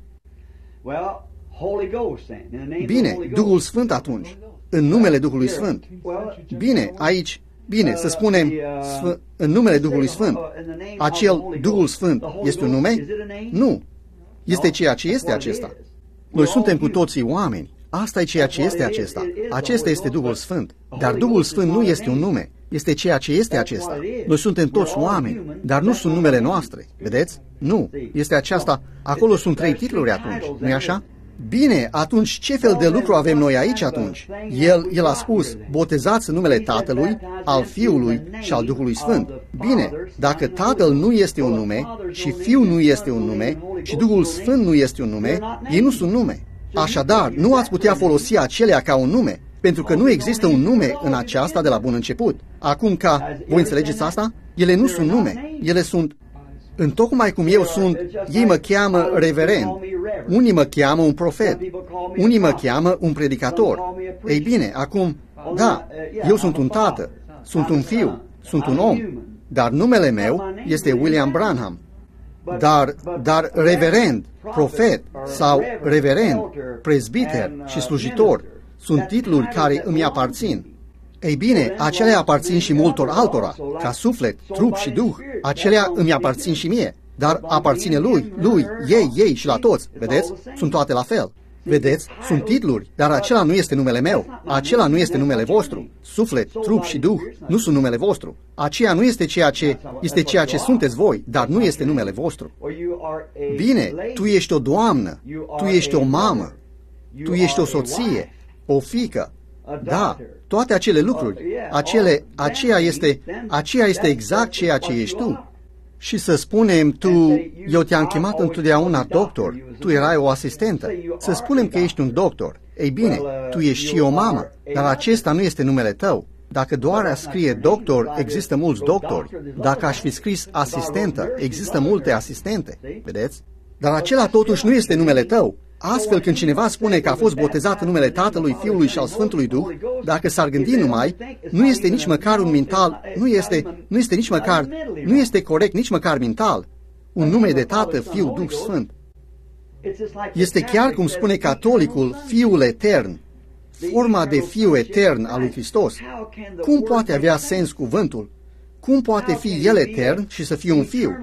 Bine, Duhul Sfânt atunci, în numele Duhului Sfânt. Bine, aici, bine, să spunem, în numele Duhului Sfânt. Acel Duhul Sfânt este un nume? Nu. Este ceea ce este acesta. Noi suntem cu toții oameni. Asta e ceea ce este acesta. Acesta este Duhul Sfânt. Dar Duhul Sfânt nu este un nume. Este ceea ce este acesta. Noi suntem toți oameni, dar nu sunt numele noastre. Vedeți? Nu. Este aceasta. Acolo sunt trei titluri atunci. Nu-i așa? Bine, atunci ce fel de lucru avem noi aici atunci? El, el a spus, botezați în numele Tatălui, al Fiului și al Duhului Sfânt. Bine, dacă Tatăl nu este un nume și Fiul nu este un nume și Duhul Sfânt nu este un nume, ei nu sunt nume. Așadar, nu ați putea folosi acelea ca un nume, pentru că nu există un nume în aceasta de la bun început. Acum ca, voi înțelegeți asta? Ele nu sunt nume, ele sunt, întocmai cum eu sunt, ei mă cheamă reverend, unii mă cheamă un profet, unii mă cheamă un predicator. Ei bine, acum, da, eu sunt un tată, sunt un fiu, sunt un om, dar numele meu este William Branham. Dar, dar reverend, profet sau reverend, prezbiter și slujitor sunt titluri care îmi aparțin. Ei bine, acelea aparțin și multor altora, ca suflet, trup și duh, acelea îmi aparțin și mie, dar aparține lui, lui, ei, ei și la toți, vedeți? Sunt toate la fel. Vedeți? Sunt titluri, dar acela nu este numele meu, acela nu este numele vostru. Suflet, trup și duh nu sunt numele vostru. Aceea nu este ceea ce este ceea ce sunteți voi, dar nu este numele vostru. Bine, tu ești o doamnă, tu ești o mamă, tu ești o soție, o fiică. Da, toate acele lucruri, acele, aceea este, aceea este exact ceea ce ești tu. Și să spunem, tu, eu te-am chemat întotdeauna doctor, tu erai o asistentă. Să spunem că ești un doctor. Ei bine, tu ești și o mamă, dar acesta nu este numele tău. Dacă doar a scrie doctor, există mulți doctori. Dacă aș fi scris asistentă, există multe asistente. Vedeți? Dar acela totuși nu este numele tău. Astfel, când cineva spune că a fost botezat în numele Tatălui, Fiului și al Sfântului Duh, dacă s-ar gândi numai, nu este nici măcar un mental, nu este, nu este nici măcar, nu este corect nici măcar mental, un nume de Tată, Fiu, Duh Sfânt. Este chiar cum spune catolicul, Fiul etern, forma de Fiu etern al lui Hristos. Cum poate avea sens cuvântul? Cum poate fi El etern și să fie un Fiu?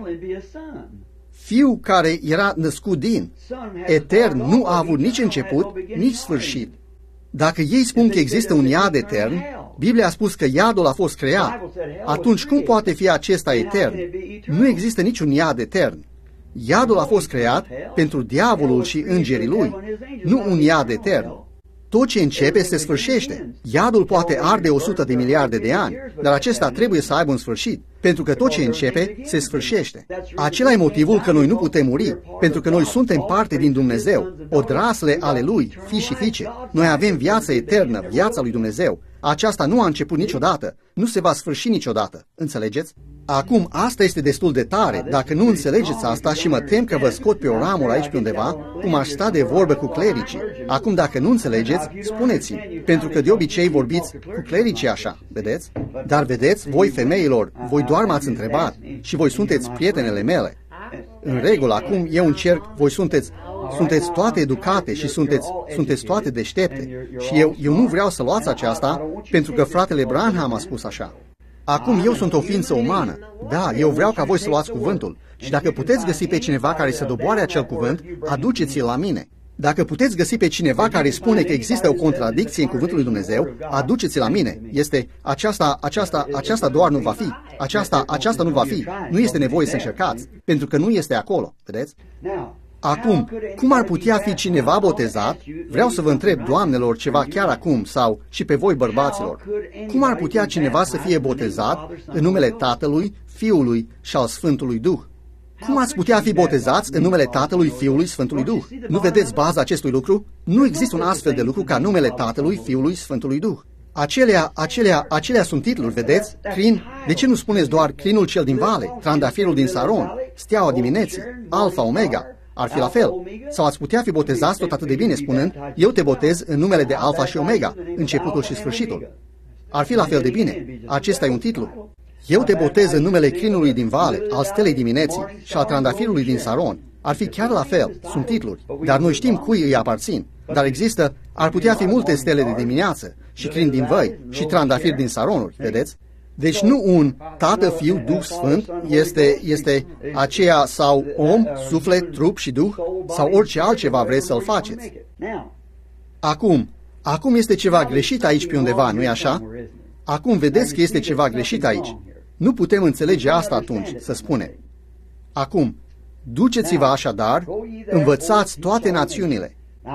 Fiu care era născut din, etern, nu a avut nici început, nici sfârșit. Dacă ei spun că există un iad etern, Biblia a spus că iadul a fost creat. Atunci cum poate fi acesta etern? Nu există niciun iad etern. Iadul a fost creat pentru diavolul și îngerii lui, nu un iad etern. Tot ce începe se sfârșește. Iadul poate arde o sută de miliarde de ani, dar acesta trebuie să aibă un sfârșit, pentru că tot ce începe se sfârșește. Acela e motivul că noi nu putem muri, pentru că noi suntem parte din Dumnezeu, odrasle ale Lui, fii și fiice. Noi avem viața eternă, viața lui Dumnezeu. Aceasta nu a început niciodată, nu se va sfârși niciodată. Înțelegeți? Acum, asta este destul de tare. Dacă nu înțelegeți asta și mă tem că vă scot pe o ramură aici pe undeva, cum aș sta de vorbă cu clericii. Acum, dacă nu înțelegeți, spuneți-mi, pentru că de obicei vorbiți cu clericii așa, vedeți? Dar vedeți, voi femeilor, voi doar m-ați întrebat și voi sunteți prietenele mele. În regulă, acum eu încerc, voi sunteți, sunteți toate educate și sunteți, sunteți toate deștepte. Și eu, eu nu vreau să luați aceasta, pentru că fratele Branham a spus așa. Acum eu sunt o ființă umană. Da, eu vreau ca voi să luați cuvântul. Și dacă puteți găsi pe cineva care să doboare acel cuvânt, aduceți-l la mine. Dacă puteți găsi pe cineva care spune că există o contradicție în cuvântul lui Dumnezeu, aduceți-l la mine. Este aceasta, aceasta, aceasta doar nu va fi. Aceasta, aceasta nu va fi. Nu este nevoie să încercați, pentru că nu este acolo. Vedeți? Acum, cum ar putea fi cineva botezat? Vreau să vă întreb, doamnelor, ceva chiar acum, sau și pe voi, bărbaților. Cum ar putea cineva să fie botezat în numele Tatălui, Fiului și al Sfântului Duh? Cum ați putea fi botezați în numele Tatălui, Fiului, Sfântului Duh? Nu vedeți baza acestui lucru? Nu există un astfel de lucru ca numele Tatălui, Fiului, Sfântului Duh. Acelea, acelea, acelea sunt titluri, vedeți? Crin, de ce nu spuneți doar crinul cel din vale, trandafirul din Saron, steaua dimineții, Alfa, Omega? Ar fi la fel. Sau ați putea fi botezați tot atât de bine spunând, eu te botez în numele de Alfa și Omega, începutul și sfârșitul. Ar fi la fel de bine. Acesta e un titlu. Eu te botez în numele crinului din vale, al stelei dimineții și al trandafirului din Saron. Ar fi chiar la fel. Sunt titluri. Dar noi știm cui îi aparțin. Dar există, ar putea fi multe stele de dimineață și crin din văi și trandafir din Saronuri, vedeți? Deci nu un Tată, Fiu, Duh Sfânt este, este aceea sau om, suflet, trup și duh sau orice altceva vreți să-l faceți. Acum, acum este ceva greșit aici pe undeva, nu-i așa? Acum vedeți că este ceva greșit aici. Nu putem înțelege asta atunci, să spunem. Acum, duceți-vă așadar, învățați toate națiunile.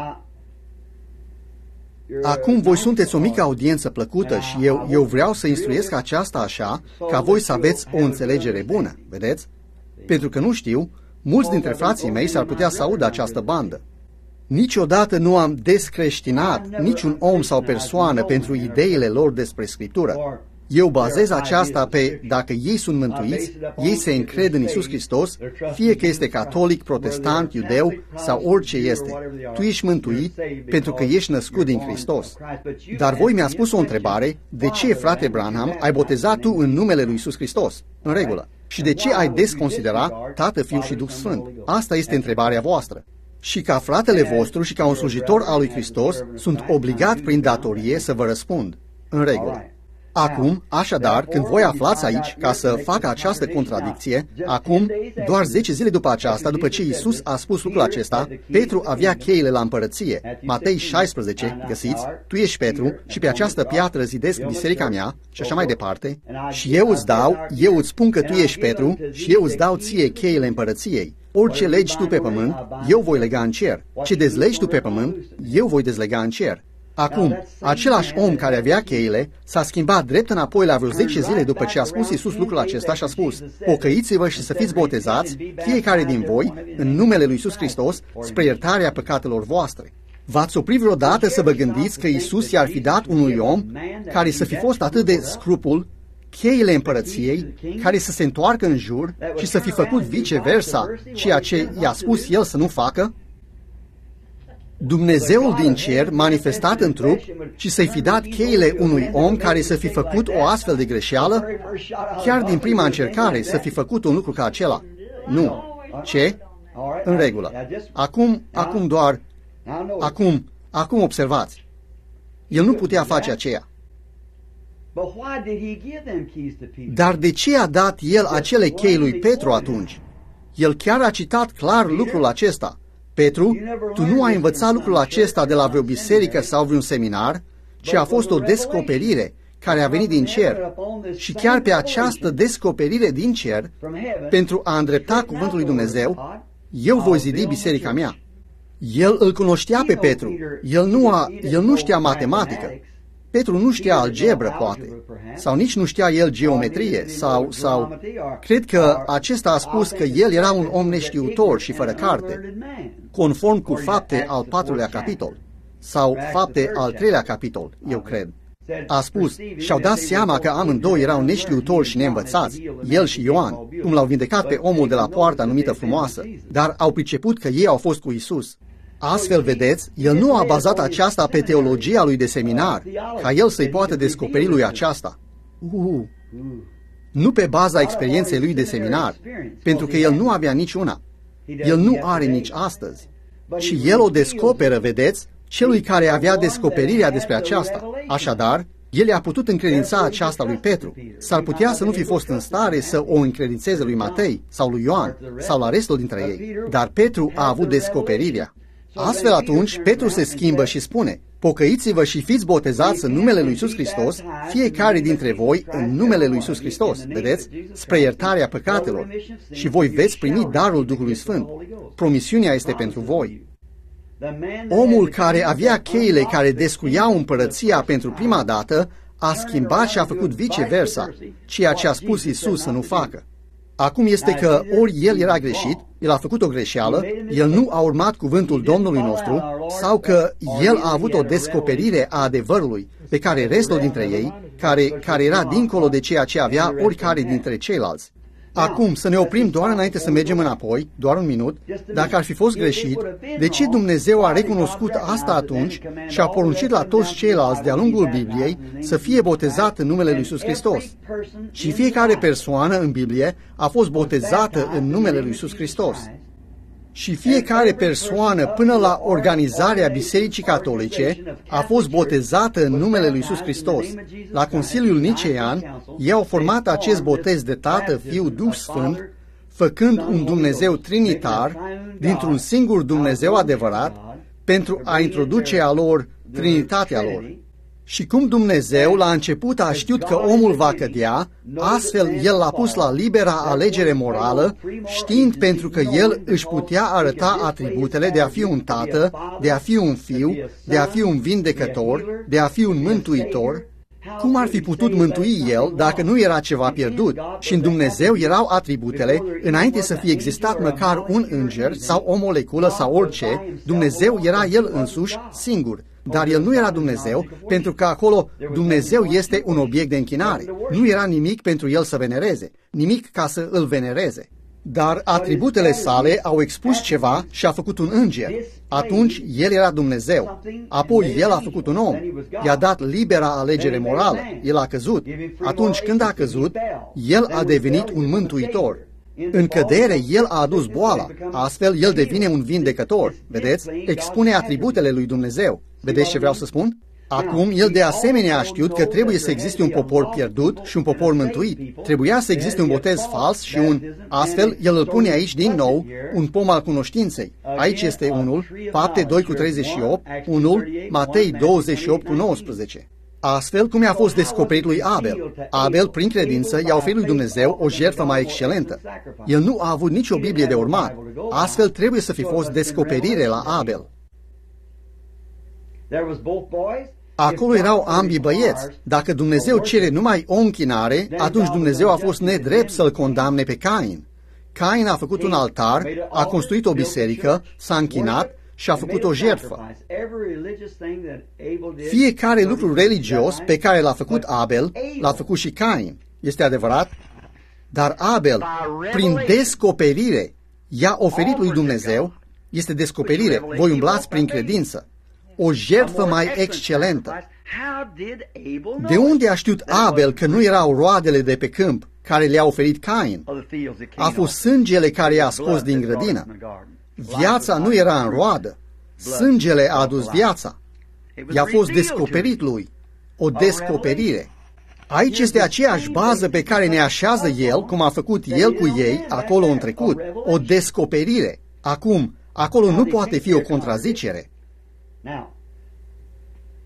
Acum voi sunteți o mică audiență plăcută și eu, eu vreau să instruiesc aceasta așa, ca voi să aveți o înțelegere bună, vedeți? Pentru că nu știu, mulți dintre frații mei s-ar putea să audă această bandă. Niciodată nu am descreștinat niciun om sau persoană pentru ideile lor despre Scriptură. Eu bazez aceasta pe dacă ei sunt mântuiți, ei se încred în Iisus Hristos, fie că este catolic, protestant, iudeu sau orice este. Tu ești mântuit pentru că ești născut din Hristos. Dar voi mi-a spus o întrebare, de ce, frate Branham, ai botezat tu în numele lui Iisus Hristos? În regulă. Și de ce ai desconsidera Tată, Fiu și Duh Sfânt? Asta este întrebarea voastră. Și ca fratele vostru și ca un slujitor al lui Hristos, sunt obligat prin datorie să vă răspund. În regulă. Acum, așadar, când voi aflați aici ca să facă această contradicție, acum, doar zece zile după aceasta, după ce Iisus a spus lucrul acesta, Petru avea cheile la împărăție. Matei șaisprezece, găsiți, tu ești Petru și pe această piatră zidesc biserica mea și așa mai departe. Și eu îți dau, eu îți spun că tu ești Petru și eu îți dau ție cheile împărăției. Orice legi tu pe pământ, eu voi lega în cer. Ce dezlegi tu pe pământ, eu voi dezlega în cer. Acum, același om care avea cheile s-a schimbat drept înapoi la vreo zece zile după ce a spus Iisus lucrul acesta și a spus: pocăiți-vă și să fiți botezați, fiecare din voi, în numele lui Iisus Hristos, spre iertarea păcatelor voastre. V-ați oprit vreodată să vă gândiți că Iisus i-ar fi dat unui om care să fi fost atât de scrupul cheile împărăției, care să se întoarcă în jur și să fi făcut viceversa ceea ce i-a spus el să nu facă? Dumnezeul din cer, manifestat în trup, și să-i fi dat cheile unui om care să fi făcut o astfel de greșeală, chiar din prima încercare să fi făcut un lucru ca acela? Nu. Ce? În regulă. Acum, acum doar, acum, acum observați. El nu putea face aceea. Dar de ce a dat el acele chei lui Petru atunci? El chiar a citat clar lucrul acesta. Petru, tu nu ai învățat lucrul acesta de la vreo biserică sau vreun seminar, ci a fost o descoperire care a venit din cer și chiar pe această descoperire din cer, pentru a îndrepta cuvântul lui Dumnezeu, eu voi zidi biserica mea. El îl cunoștea pe Petru. El nu, a, el nu știa matematică. Petru nu știa algebră, poate, sau nici nu știa el geometrie, sau, sau... Cred că acesta a spus că el era un om neștiutor și fără carte, conform cu Fapte al patrulea capitol, sau Fapte al treilea capitol, eu cred. A spus, și-au dat seama că amândoi erau neștiutori și neînvățați, el și Ioan, cum l-au vindecat pe omul de la poarta numită Frumoasă, dar au priceput că ei au fost cu Isus. Astfel, vedeți, el nu a bazat aceasta pe teologia lui de seminar, ca el să-i poată descoperi lui aceasta. Uh, nu pe baza experienței lui de seminar, pentru că el nu avea niciuna. El nu are nici astăzi. Și el o descoperă, vedeți, celui care avea descoperirea despre aceasta. Așadar, el i-a putut încredința aceasta lui Petru. S-ar putea să nu fi fost în stare să o încredințeze lui Matei sau lui Ioan sau la restul dintre ei, dar Petru a avut descoperirea. Astfel atunci, Petru se schimbă și spune, pocăiți-vă și fiți botezați în numele lui Iisus Hristos, fiecare dintre voi în numele lui Iisus Hristos, vedeți, spre iertarea păcatelor, și voi veți primi darul Duhului Sfânt. Promisiunea este pentru voi. Omul care avea cheile care descuiau împărăția pentru prima dată a schimbat și a făcut viceversa, ceea ce a spus Iisus să nu facă. Acum este că ori el era greșit, el a făcut o greșeală, el nu a urmat cuvântul Domnului nostru, sau că el a avut o descoperire a adevărului pe care restul dintre ei, care, care era dincolo de ceea ce avea oricare dintre ceilalți. Acum, să ne oprim doar înainte să mergem înapoi, doar un minut, dacă ar fi fost greșit, de ce Dumnezeu a recunoscut asta atunci și a poruncit la toți ceilalți de-a lungul Bibliei să fie botezat în numele lui Iisus Hristos? Și fiecare persoană în Biblie a fost botezată în numele lui Iisus Hristos. Și fiecare persoană până la organizarea Bisericii Catolice a fost botezată în numele lui Iisus Hristos. La Consiliul Nicean, ei au format acest botez de Tată, Fiu, Duh Sfânt, făcând un Dumnezeu trinitar dintr-un singur Dumnezeu adevărat pentru a introduce a lor Trinitatea lor. Și cum Dumnezeu la început a știut că omul va cădea, astfel El l-a pus la libera alegere morală, știind pentru că El își putea arăta atributele de a fi un tată, de a fi un fiu, de a fi un vindecător, de a fi un mântuitor. Cum ar fi putut mântui El dacă nu era ceva pierdut? Și în Dumnezeu erau atributele, înainte să fie existat măcar un înger sau o moleculă sau orice, Dumnezeu era El însuși singur. Dar El nu era Dumnezeu, pentru că acolo Dumnezeu este un obiect de închinare. Nu era nimic pentru El să venereze, nimic ca să îl venereze. Dar atributele sale au expus ceva și a făcut un înger. Atunci El era Dumnezeu. Apoi El a făcut un om. I-a dat libera alegere morală. El a căzut. Atunci când a căzut, El a devenit un mântuitor. În cădere, El a adus boala. Astfel, El devine un vindecător. Vedeți? Expune atributele lui Dumnezeu. Vedeți ce vreau să spun? Acum, El de asemenea a știut că trebuie să existe un popor pierdut și un popor mântuit. Trebuia să existe un botez fals și un... Astfel, El îl pune aici din nou, un pom al cunoștinței. Aici este unul, Fapte doi cu treizeci și opt, unul, Matei douăzeci și opt cu nouăsprezece. Astfel, cum i-a fost descoperit lui Abel? Abel, prin credință, i-a oferit lui Dumnezeu o jertfă mai excelentă. El nu a avut nicio Biblie de urmat. Astfel, trebuie să fi fost descoperire la Abel. Acolo erau ambii băieți. Dacă Dumnezeu cere numai o închinare, atunci Dumnezeu a fost nedrept să-l condamne pe Cain. Cain a făcut un altar, a construit o biserică, s-a închinat și a făcut o jertfă. Fiecare lucru religios pe care l-a făcut Abel, l-a făcut și Cain. Este adevărat? Dar Abel, prin descoperire, i-a oferit lui Dumnezeu, este descoperire, voi umblați prin credință, o jertfă mai excelentă. De unde a știut Abel că nu erau roadele de pe câmp care le-a oferit Cain? A fost sângele care i-a scos din grădină. Viața nu era în roadă. Sângele a adus viața. I-a fost descoperit lui. O descoperire. Aici este aceeași bază pe care ne așează El, cum a făcut El cu ei acolo în trecut. O descoperire. Acum, acolo nu poate fi o contrazicere.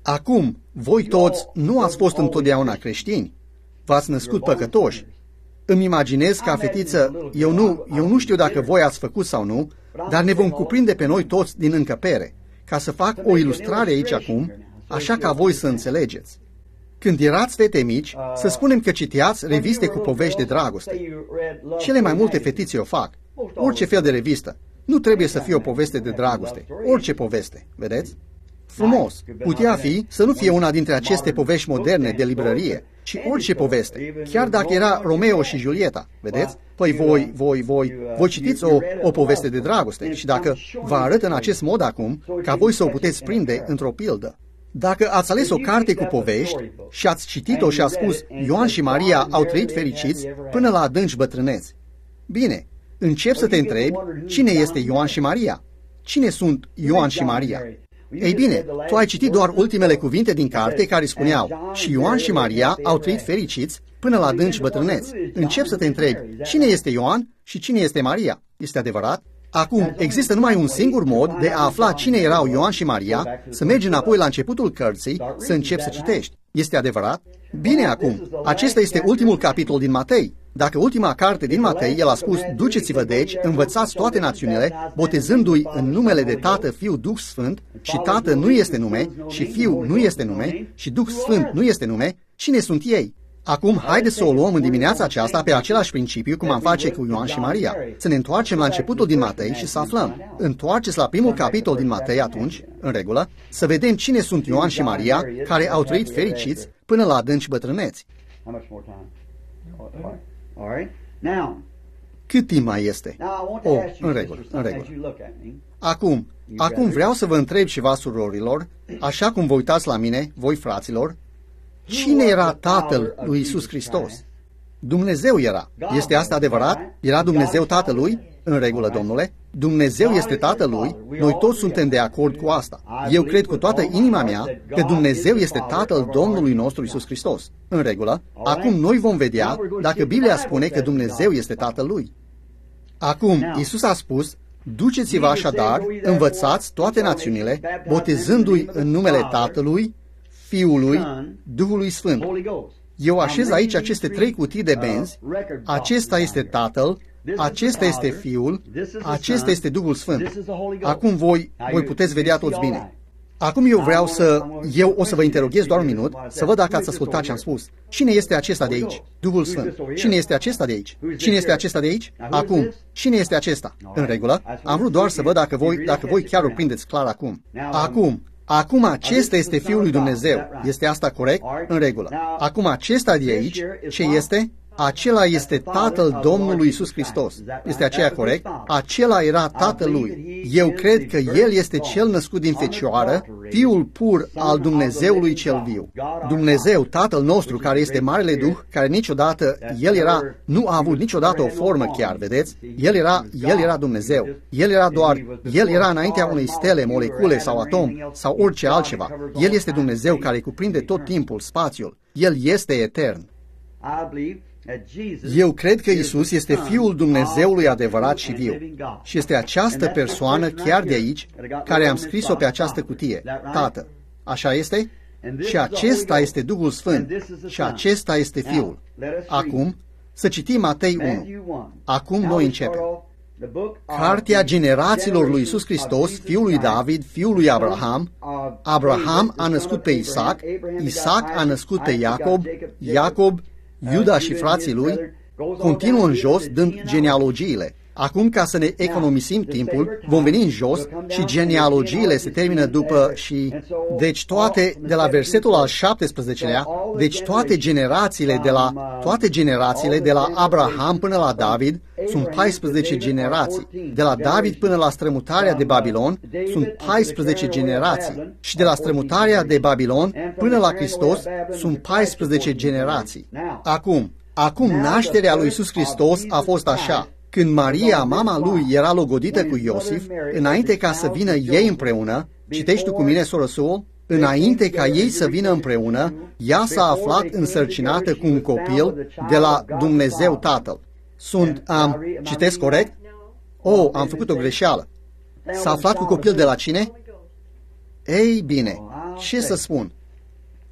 Acum, voi toți nu ați fost întotdeauna creștini. V-ați născut păcătoși. Îmi imaginez ca fetiță, eu nu, eu nu știu dacă voi ați făcut sau nu, dar ne vom cuprinde pe noi toți din încăpere, ca să fac o ilustrare aici acum, așa ca voi să înțelegeți. Când erați fete mici, să spunem că citeați reviste cu povești de dragoste. Cele mai multe fetițe o fac. Orice fel de revistă. Nu trebuie să fie o poveste de dragoste. Orice poveste, vedeți? Frumos. Putea fi să nu fie una dintre aceste povești moderne de librărie, ci orice poveste, chiar dacă era Romeo și Julieta, vedeți? Păi voi, voi, voi, voi citiți o, o poveste de dragoste și dacă vă arăt în acest mod acum, ca voi să o puteți prinde într-o pildă. Dacă ați ales o carte cu povești și ați citit-o și ați spus Ioan și Maria au trăit fericiți până la adânci bătrâneți. Bine, încep să te întrebi, cine este Ioan și Maria? Cine sunt Ioan și Maria? Ei bine, tu ai citit doar ultimele cuvinte din carte care spuneau și Ioan și Maria au trăit fericiți până la adânci bătrâneți. Încep să te întrebi, cine este Ioan și cine este Maria? Este adevărat? Acum, există numai un singur mod de a afla cine erau Ioan și Maria, să mergi înapoi la începutul cărții, să începi să citești. Este adevărat? Bine, acum, acesta este ultimul capitol din Matei. Dacă ultima carte din Matei, el a spus, duceți-vă deci, învățați toate națiunile, botezându-i în numele de Tată, Fiu, Duh Sfânt, și Tată nu este nume, și Fiu nu este nume, și Duh Sfânt nu este nume, cine sunt ei? Acum, haideți să o luăm în dimineața aceasta pe același principiu cum am face cu Ioan și Maria. Să ne întoarcem la începutul din Matei și să aflăm. Întoarceți la primul capitol din Matei atunci, în regulă, să vedem cine sunt Ioan și Maria, care au trăit fericiți până la adânci bătrâneți. Cât timp mai este? Oh, în regulă, în regulă. Acum, acum vreau să vă întreb ceva, surorilor, așa cum vă uitați la mine, voi fraților, cine era Tatăl lui Iisus Hristos? Dumnezeu era. Este asta adevărat? Era Dumnezeu Tatălui? În regulă, domnule. Dumnezeu este Tatălui. Noi toți suntem de acord cu asta. Eu cred cu toată inima mea că Dumnezeu este Tatăl Domnului nostru Iisus Hristos. În regulă. Acum noi vom vedea dacă Biblia spune că Dumnezeu este Tatălui. Acum, Iisus a spus, duceți-vă așadar, învățați toate națiunile, botezându-i în numele Tatălui, Fiului, Duhului Sfânt. Eu așez aici aceste trei cutii de benzi. Acesta este Tatăl, acesta este Fiul, acesta este Duhul Sfânt. Acum voi, voi puteți vedea toți bine. Acum eu vreau să, eu o să vă interoghez doar un minut, să văd dacă ați ascultat ce am spus. Cine este acesta de aici? Duhul Sfânt. Cine este acesta de aici? Cine este acesta de aici? Acum, cine este acesta? În regulă? Am vrut doar să văd dacă voi, dacă voi chiar o prindeți clar acum. Acum. Acum acesta este Fiul lui Dumnezeu. Este asta corect? În regulă. Acum acesta de aici, ce este? Acela este Tatăl Domnului Iisus Hristos. Este aceea corect? Acela era Tatălui. Eu cred că El este cel născut din Fecioară, Fiul pur al Dumnezeului cel viu. Dumnezeu, Tatăl nostru, care este Marele Duh, care niciodată, El era, nu a avut niciodată o formă chiar, vedeți? El era, El era Dumnezeu. El era doar, El era înaintea unei stele, molecule sau atom sau orice altceva. El este Dumnezeu care cuprinde tot timpul, spațiul. El este etern. Eu cred că Iisus este Fiul Dumnezeului adevărat și viu. Și este această persoană chiar de aici, care am scris-o pe această cutie, Tată. Așa este? Și acesta este Duhul Sfânt. Și acesta este Fiul. Acum, să citim Matei unu. Acum noi începem. Cartea generațiilor lui Iisus Hristos, fiul lui David, fiul lui Abraham. Abraham a născut pe Isaac, Isaac a născut pe Iacob, Iacob Iuda și frații lui. Continuă în jos dând genealogiile. Acum, ca să ne economisim timpul, vom veni în jos și genealogiile se termină după și... Deci toate, de la versetul al șaptesprezecelea, deci toate generațiile de la, toate generațiile de la Abraham până la David sunt paisprezece generații. De la David până la strămutarea de Babilon sunt paisprezece generații. Și de la strămutarea de Babilon până la Hristos sunt paisprezece generații. Acum, acum nașterea lui Iisus Hristos a fost așa. Când Maria, mama lui, era logodită cu Iosif, înainte ca să vină ei împreună, citești tu cu mine, soră Sue, înainte ca ei să vină împreună, ea s-a aflat însărcinată cu un copil de la Dumnezeu Tatăl. Sunt, am, citesc corect? Oh, am făcut o greșeală. S-a aflat cu copil de la cine? Ei bine, ce să spun?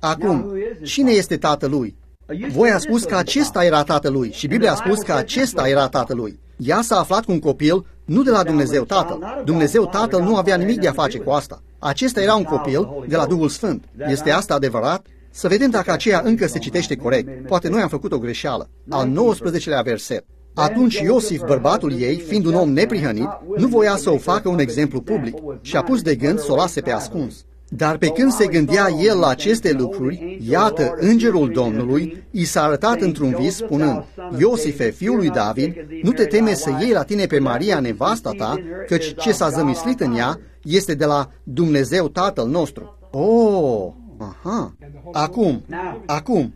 Acum, cine este tatălui? Voi a spus că acesta era tatălui și Biblia a spus că acesta era tatălui. Ea s-a aflat cu un copil, nu de la Dumnezeu Tatăl. Dumnezeu Tatăl nu avea nimic de a face cu asta. Acesta era un copil de la Duhul Sfânt. Este asta adevărat? Să vedem dacă aceea încă se citește corect. Poate noi am făcut o greșeală. Al nouăsprezecelea verset. Atunci Iosif, bărbatul ei, fiind un om neprihănit, nu voia să o facă un exemplu public și a pus de gând să o lase pe ascuns. Dar pe când se gândea el la aceste lucruri, iată, îngerul Domnului i s-a arătat într-un vis spunând: Iosife, fiul lui David, nu te teme să iei la tine pe Maria, nevasta ta, căci ce s-a zămislit în ea este de la Dumnezeu Tatăl nostru. Oh, aha. Acum, acum,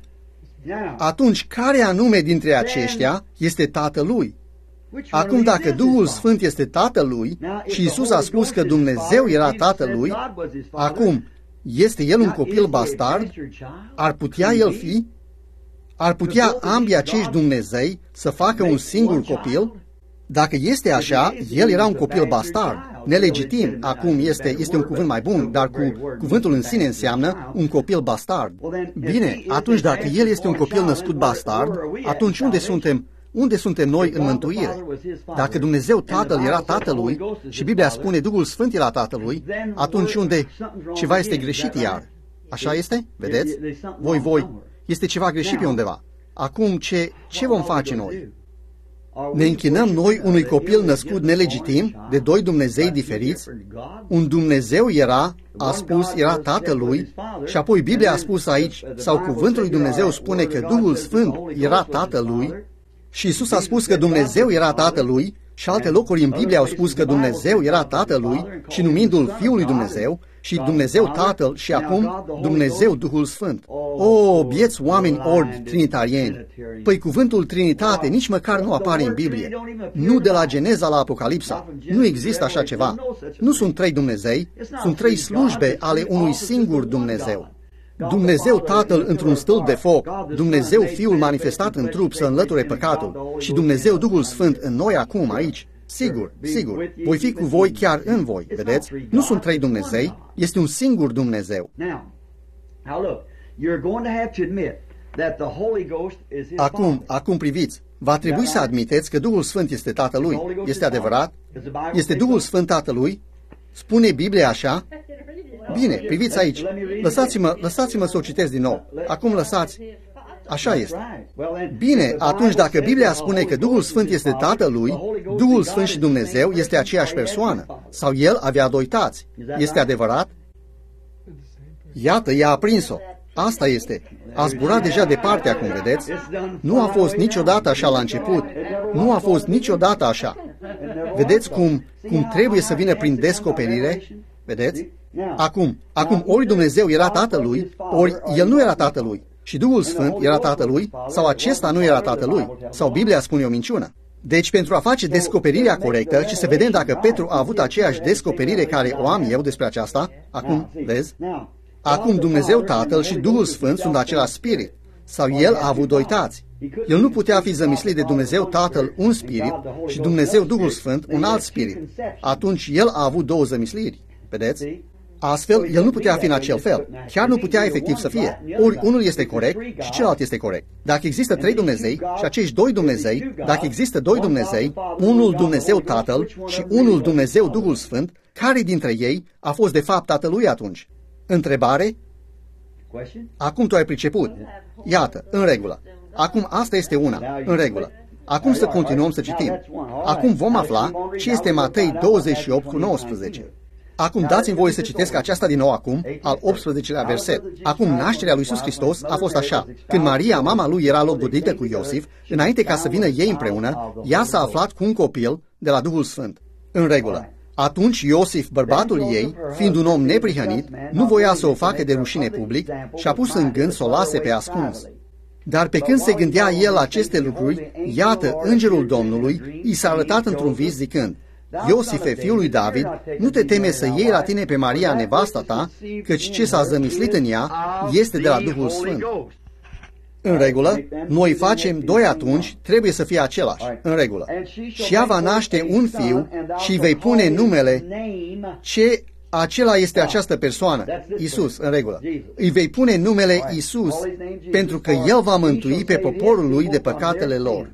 atunci care anume dintre aceștia este tatălui? Acum, dacă Duhul Sfânt este tatălui și Iisus a spus că Dumnezeu era tatălui, acum, este el un copil bastard? Ar putea el fi? Ar putea ambii acești Dumnezei să facă un singur copil? Dacă este așa, el era un copil bastard, nelegitim. Acum este, este un cuvânt mai bun, dar cu cuvântul în sine înseamnă un copil bastard. Bine, atunci dacă el este un copil născut bastard, atunci unde suntem? Unde suntem noi în mântuire? Dacă Dumnezeu Tatăl era Tatălui și Biblia spune Duhul Sfânt era Tatălui, atunci unde ceva este greșit iar? Așa este? Vedeți? Voi, voi, este ceva greșit pe undeva. Acum, ce, ce vom face noi? Ne închinăm noi unui copil născut nelegitim, de doi Dumnezei diferiți? Un Dumnezeu era, a spus, era Tatălui, și apoi Biblia a spus aici, sau cuvântul lui Dumnezeu spune că Duhul Sfânt era Tatălui, și Iisus a spus că Dumnezeu era Tatălui, și alte locuri în Biblie au spus că Dumnezeu era Tatălui și numindu-L Fiul lui Dumnezeu și Dumnezeu Tatăl și acum Dumnezeu Duhul Sfânt. O, bieți oameni orbi trinitarieni! Păi cuvântul Trinitate nici măcar nu apare în Biblie. Nu de la Geneza la Apocalipsa. Nu există așa ceva. Nu sunt trei Dumnezei, sunt trei slujbe ale unui singur Dumnezeu. Dumnezeu Tatăl într-un stâlp de foc, Dumnezeu Fiul manifestat în trup să înlăture păcatul și Dumnezeu Duhul Sfânt în noi acum, aici. Sigur, sigur, voi fi cu voi chiar în voi, vedeți? Nu sunt trei Dumnezei, este un singur Dumnezeu. Acum, acum priviți, va trebui să admiteți că Duhul Sfânt este Tatălui. Este adevărat? Este Duhul Sfânt Tatălui? Spune Biblia așa? Bine, priviți aici. Lăsați-mă, lăsați-mă să o citesc din nou. Acum lăsați. Așa este. Bine, atunci dacă Biblia spune că Duhul Sfânt este Tatălui, Duhul Sfânt și Dumnezeu este aceeași persoană. Sau El avea doi tați. Este adevărat? Iată, ea a prins-o. Asta este. A zburat deja departe acum, vedeți? Nu a fost niciodată așa la început. Nu a fost niciodată așa. Vedeți cum, cum trebuie să vină prin descoperire? Vedeți? Acum, acum ori Dumnezeu era Tatălui, ori El nu era Tatălui. Și Duhul Sfânt era Tatălui, sau acesta nu era Tatălui, sau Biblia spune o minciună. Deci, pentru a face descoperirea corectă și să vedem dacă Petru a avut aceeași descoperire care o am eu despre aceasta, acum, vezi? Acum Dumnezeu Tatăl și Duhul Sfânt sunt același spirit, sau El a avut doi tați. El nu putea fi zămislit de Dumnezeu Tatăl un spirit și Dumnezeu Duhul Sfânt un alt spirit. Atunci El a avut două zămisliri, vedeți? Astfel, el nu putea fi în acel fel. Chiar nu putea efectiv să fie. Ori unul este corect și celălalt este corect. Dacă există trei Dumnezei și acești doi Dumnezei, dacă există doi Dumnezei, unul Dumnezeu Tatăl și unul Dumnezeu Duhul Sfânt, care dintre ei a fost de fapt Tatălui atunci? Întrebare? Acum tu ai priceput. Iată, în regulă. Acum asta este una, în regulă. Acum să continuăm să citim. Acum vom afla ce este Matei douăzeci și opt cu nouăsprezece. Acum dați-mi voie să citesc aceasta din nou acum, al optsprezecelea verset. Acum nașterea lui Iisus Hristos a fost așa. Când Maria, mama lui, era logodită cu Iosif, înainte ca să vină ei împreună, ea s-a aflat cu un copil de la Duhul Sfânt. În regulă. Atunci Iosif, bărbatul ei, fiind un om neprihănit, nu voia să o facă de rușine public și a pus în gând să o lase pe ascuns. Dar pe când se gândea el la aceste lucruri, iată, îngerul Domnului i s-a arătat într-un vis zicând: Iosife, fiul lui David, nu te teme să iei la tine pe Maria, nevasta ta, căci ce s-a zămislit în ea este de la Duhul Sfânt. În regulă, noi facem doi atunci, trebuie să fie același. În regulă. Și ea va naște un fiu și vei pune numele ce acela este această persoană, Isus, în regulă. Îi vei pune numele Isus, pentru că El va mântui pe poporul lui de păcatele lor.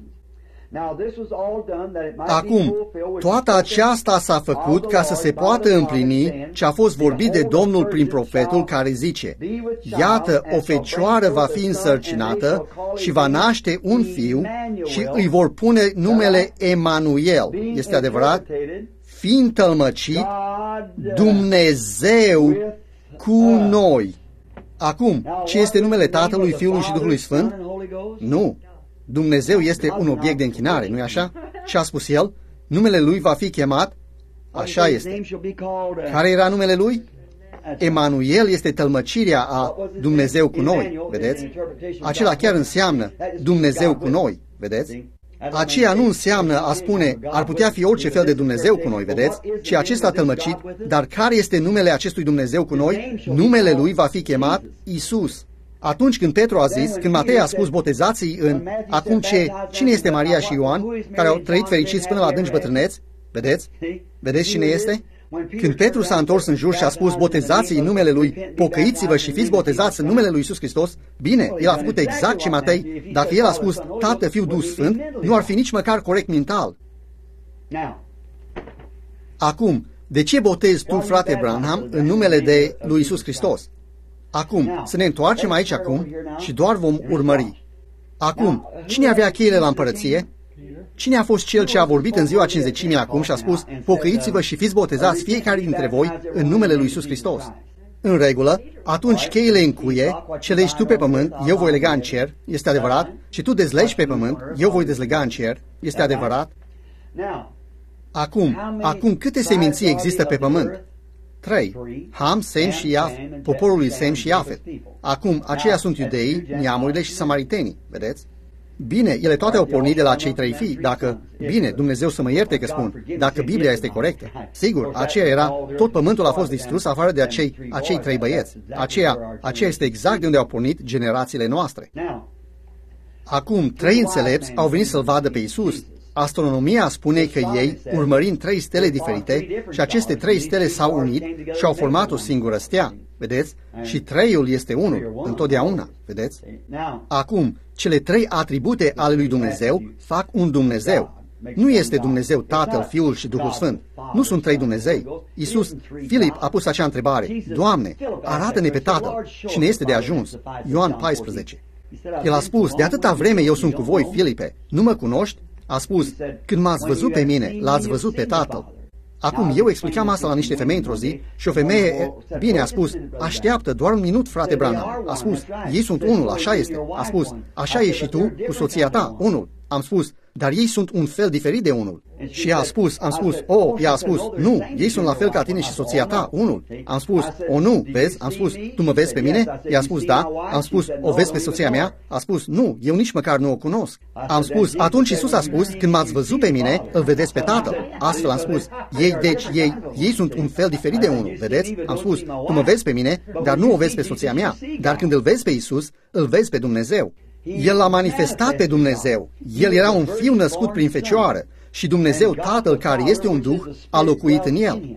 Acum, toată aceasta s-a făcut ca să se poată împlini ce a fost vorbit de Domnul prin profetul care zice: iată, o fecioară va fi însărcinată și va naște un fiu și îi vor pune numele Emanuel. Este adevărat? Fiind tălmăcit, Dumnezeu cu noi. Acum, ce este numele Tatălui, Fiului și Duhului Sfânt? Nu. Dumnezeu este un obiect de închinare, nu-i așa? Ce a spus El? Numele Lui va fi chemat? Așa este. Care era numele Lui? Emanuel este tălmăcirea a Dumnezeu cu noi, vedeți? Acela chiar înseamnă Dumnezeu cu noi, vedeți? Aceea nu înseamnă a spune, ar putea fi orice fel de Dumnezeu cu noi, vedeți? Ci acesta tălmăcit, dar care este numele acestui Dumnezeu cu noi? Numele Lui va fi chemat Isus. Atunci când Petru a zis, când Matei a spus botezații în acum ce, cine este Maria și Ioan, care au trăit fericiți până la adânci bătrâneți? Vedeți? Vedeți cine este? Când Petru s-a întors în jur și a spus botezații în numele Lui, pocăiți-vă și fiți botezați în numele Lui Iisus Hristos, bine, el a făcut exact ce Matei, dacă el a spus Tată, Fiu, Duh Sfânt, nu ar fi nici măcar corect mental. Acum, de ce botezi tu, frate Branham, în numele de lui Iisus Hristos? Acum, să ne întoarcem aici acum și doar vom urmări. Acum, cine avea cheile la împărăție? Cine a fost cel ce a vorbit în ziua cinzecimii acum și a spus, pocăiți-vă și fiți botezați fiecare dintre voi în numele lui Iisus Hristos? În regulă, atunci cheile în cuie, ce legi tu pe pământ, eu voi lega în cer, este adevărat, și tu dezlegi pe pământ, eu voi dezlega în cer, este adevărat. Acum, acum câte seminții există pe pământ? Trei. Ham, Sem și Iafet, poporul lui Sem și Iafet. Acum, aceia sunt iudeii, neamurile și samaritenii, vedeți? Bine, ele toate au pornit de la cei trei fii, dacă, bine, Dumnezeu să mă ierte că spun, dacă Biblia este corectă. Sigur, aceea era, tot pământul a fost distrus afară de acei, acei trei băieți. Aceea, aceea este exact de unde au pornit generațiile noastre. Acum, trei înțelepți au venit să-L vadă pe Iisus. Astronomia spune că ei, urmărind trei stele diferite, și aceste trei stele s-au unit și au format o singură stea, vedeți? Și treiul este unul, întotdeauna, vedeți? Acum, cele trei atribute ale lui Dumnezeu fac un Dumnezeu. Nu este Dumnezeu Tatăl, Fiul și Duhul Sfânt. Nu sunt trei Dumnezei. Iisus, Filip a pus acea întrebare, Doamne, arată-ne pe Tatăl și ne este de ajuns. Ioan paisprezece. El a spus, de atâta vreme eu sunt cu voi, Filipe, nu mă cunoști? A spus, când m-ați văzut pe mine, l-ați văzut pe Tatăl. Acum, eu explicam asta la niște femei într-o zi și o femeie, bine, a spus, așteaptă doar un minut, frate Branham. A spus, ei sunt unul, așa este. A spus, așa e și tu cu soția ta, unul. Am spus, dar ei sunt un fel diferit de unul. Și ea a spus, am spus, oh, ea a spus, nu, ei sunt la fel ca tine și soția ta, unul. Am spus, o, nu, vezi? Am spus, tu mă vezi pe mine? Ea a spus, da. Am spus, o vezi pe soția mea? A spus, nu, eu nici măcar nu o cunosc. Am spus, atunci Iisus a spus, când m-ați văzut pe mine, îl vedeți pe Tatăl. Astfel am spus, ei, deci, ei, ei sunt un fel diferit de unul, vedeți? Am spus, tu mă vezi pe mine, dar nu o vezi pe soția mea. Dar când îl vezi pe Iisus, îl vezi pe Dumnezeu. El a manifestat pe Dumnezeu. El era un fiu născut prin fecioară și Dumnezeu Tatăl, care este un Duh, a locuit în el.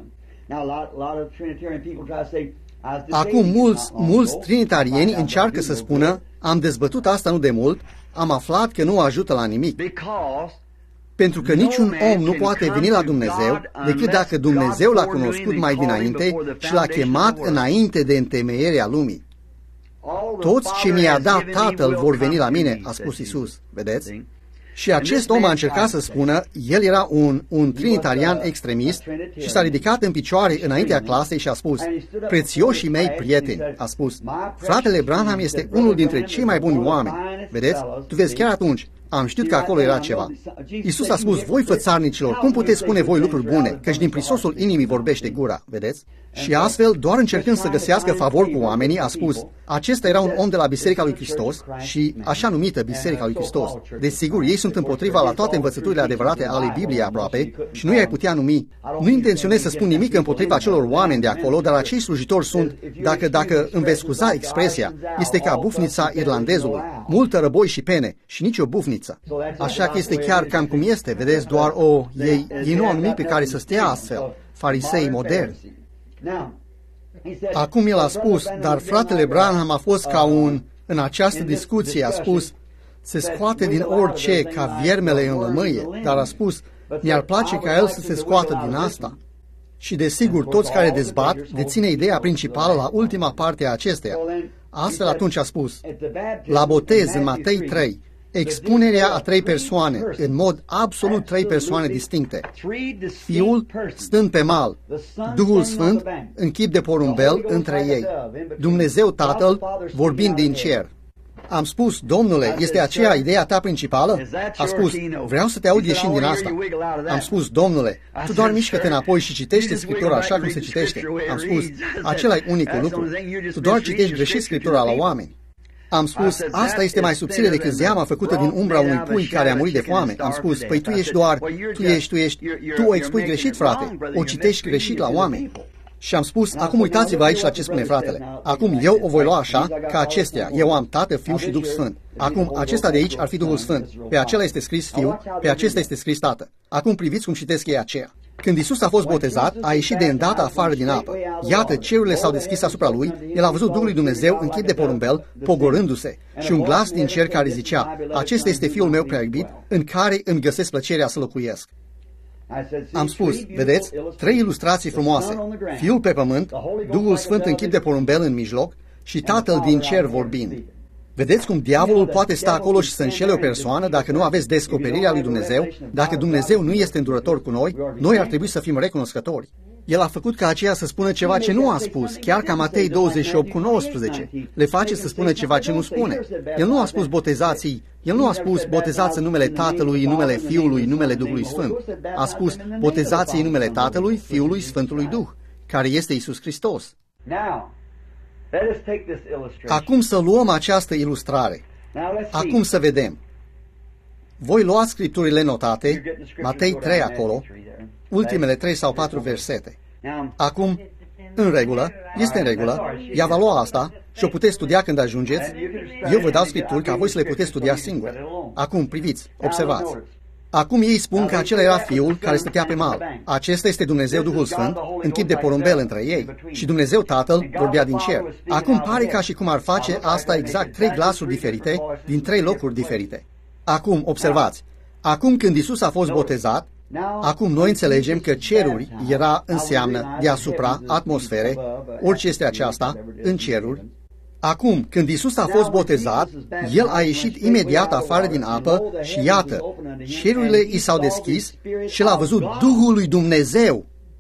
Acum mulți, mulți trinitarieni încearcă să spună, am dezbătut asta nu de mult, am aflat că nu ajută la nimic. Pentru că niciun om nu poate veni la Dumnezeu decât dacă Dumnezeu l-a cunoscut mai dinainte și l-a chemat înainte de întemeierea lumii. Toți ce mi-a dat Tatăl vor veni la mine, a spus Iisus, vedeți? Și acest om a încercat să spună, el era un, un trinitarian extremist și s-a ridicat în picioare înaintea clasei și a spus, prețioșii mei prieteni, a spus, fratele Branham este unul dintre cei mai buni oameni, vedeți? Tu vezi, chiar atunci, am știut că acolo era ceva. Iisus a spus, voi fățarnicilor, cum puteți spune voi lucruri bune, căci din prisosul inimii vorbește gura, vedeți? Și astfel, doar încercând să găsească favor cu oamenii, a spus, acesta era un om de la Biserica lui Hristos și așa numită Biserica lui Hristos. Desigur, ei sunt împotriva la toate învățăturile adevărate ale Bibliei aproape și nu i-ai putea numi. Nu intenționez să spun nimic împotriva celor oameni de acolo, dar acei slujitori sunt, dacă, dacă îmi veți scuza expresia, este ca bufnița irlandezului, multă răboi și pene și nici o bufniță. Așa că este chiar cam cum este, vedeți, doar o, ei, ei nu au nimic pe care să stea astfel, farisei moderni. Acum el a spus, dar fratele Branham a fost ca un, în această discuție a spus, se scoate din orice ca viermele în lămâie, dar a spus, mi-ar place ca el să se scoată din asta. Și desigur, toți care dezbat deține ideea principală la ultima parte a acesteia. Astfel atunci a spus, la botez în Matei trei, expunerea a trei persoane, în mod absolut trei persoane distincte. Fiul stând pe mal, Duhul Sfânt în chip de porumbel între ei, Dumnezeu Tatăl vorbind din cer. Am spus, domnule, este aceea ideea ta principală? A spus, vreau să te aud ieșind din asta. Am spus, domnule, tu doar mișcă-te înapoi și citește Scriptura așa cum se citește. Am spus, acela e unicul lucru. Tu doar citești greșit Scriptura la oameni. Am spus, asta este mai subțire decât zeama făcută din umbra unui pui care a murit de foame. Am spus, păi tu ești doar, tu ești, tu ești, tu o expui greșit, frate, o citești greșit la oameni. Și am spus, acum uitați-vă aici la ce spune fratele. Acum eu o voi lua așa, ca acestea. Eu am Tată, Fiu și Duh Sfânt. Acum acesta de aici ar fi Duhul Sfânt. Pe acela este scris Fiu, pe acesta este scris Tată. Acum priviți cum citesc ei aceea. Când Iisus a fost botezat, a ieșit de îndată afară din apă. Iată, cerurile s-au deschis asupra lui, el a văzut Duhul lui Dumnezeu în chip de porumbel, pogorându-se, și un glas din cer care zicea, acesta este Fiul meu prea iubit, în care îmi găsesc plăcerea să locuiesc. Am spus, vedeți, trei ilustrații frumoase, Fiul pe pământ, Duhul Sfânt în chip de porumbel în mijloc și Tatăl din cer vorbind. Vedeți cum diavolul poate sta acolo și să înșele o persoană dacă nu aveți descoperirea lui Dumnezeu, dacă Dumnezeu nu este îndurător cu noi, noi ar trebui să fim recunoscători. El a făcut ca aceea să spună ceva ce nu a spus, chiar ca Matei douăzeci și opt cu nouăsprezece. Le face să spună ceva ce nu spune. El nu a spus botezații, el nu a spus botezați în numele Tatălui, în numele Fiului, în numele Duhului Sfânt. A spus botezați în numele Tatălui, Fiului, Sfântului Duh, care este Iisus Hristos. Acum să luăm această ilustrare. Acum să vedem. Voi lua scripturile notate, Matei trei acolo, ultimele trei sau patru versete. Acum, în regulă, este în regulă, ea va lua asta și o puteți studia când ajungeți. Eu vă dau scripturi ca voi să le puteți studia singuri. Acum, priviți, observați. Acum ei spun că acela era Fiul care stătea pe mal. Acesta este Dumnezeu Duhul Sfânt, în chip de porumbel între ei. Și Dumnezeu Tatăl vorbea din cer. Acum pare ca și cum ar face asta exact trei glasuri diferite, din trei locuri diferite. Acum, observați. Acum când Iisus a fost botezat, acum noi înțelegem că ceruri era înseamnă deasupra, atmosfere, orice este aceasta, în ceruri. Acum, când Iisus a fost botezat, El a ieșit imediat afară din apă și iată, cerurile i s-au deschis și El a văzut Duhul lui Dumnezeu.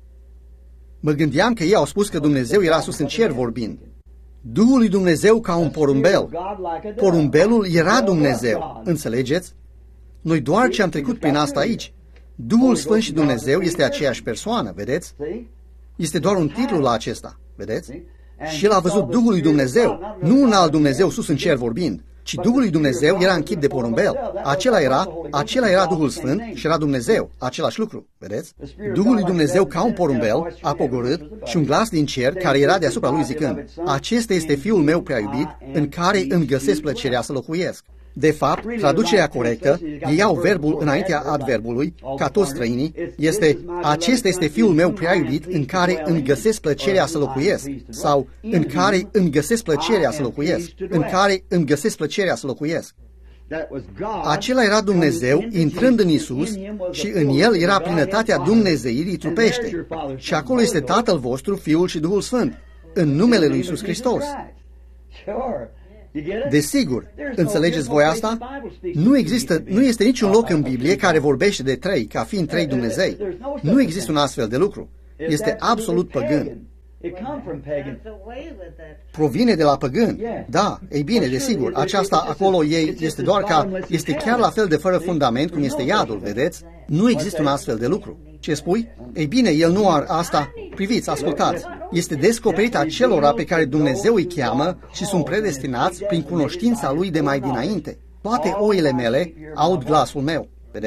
Mă gândeam că ei au spus că Dumnezeu era sus în cer vorbind. Duhul lui Dumnezeu ca un porumbel. Porumbelul era Dumnezeu, înțelegeți? Noi doar ce am trecut prin asta aici. Duhul Sfânt și Dumnezeu este aceeași persoană, vedeți? Este doar un titlu la acesta, vedeți? Și el a văzut Duhul lui Dumnezeu, nu un alt Dumnezeu sus în cer vorbind, ci Duhul lui Dumnezeu era în chip de porumbel. Acela era, acela era Duhul Sfânt și era Dumnezeu, același lucru, vedeți? Duhul lui Dumnezeu ca un porumbel a pogorât și un glas din cer care era deasupra lui zicând, acesta este Fiul meu prea iubit, în care îmi găsesc plăcerea să locuiesc. De fapt, traducerea corectă, ei iau verbul înaintea adverbului, ca toți străinii, este, acesta este Fiul meu prea iubit, în care îmi găsesc plăcerea să locuiesc, sau în care îmi găsesc plăcerea să locuiesc, în care îmi găsesc plăcerea să locuiesc. Acela era Dumnezeu intrând în Iisus și în El era plinătatea Dumnezeirii trupește. Și acolo este Tatăl vostru, Fiul și Duhul Sfânt, în numele lui Iisus Hristos. Desigur, înțelegeți voi asta? Nu există, nu este niciun loc în Biblie care vorbește de trei, ca fiind trei Dumnezei. Nu există un astfel de lucru. Este absolut păgân. Provine de la păgân. Da, ei bine, desigur, aceasta acolo ei este doar ca, este chiar la fel de fără fundament cum este iadul, vedeți? Nu există un astfel de lucru. Ce spui? Ei bine, el nu are asta. Priviți, ascultați. Este descoperit acelora pe care Dumnezeu îi cheamă și sunt predestinați prin cunoștința lui de mai dinainte. Toate oile mele aud glasul meu. Vedeți?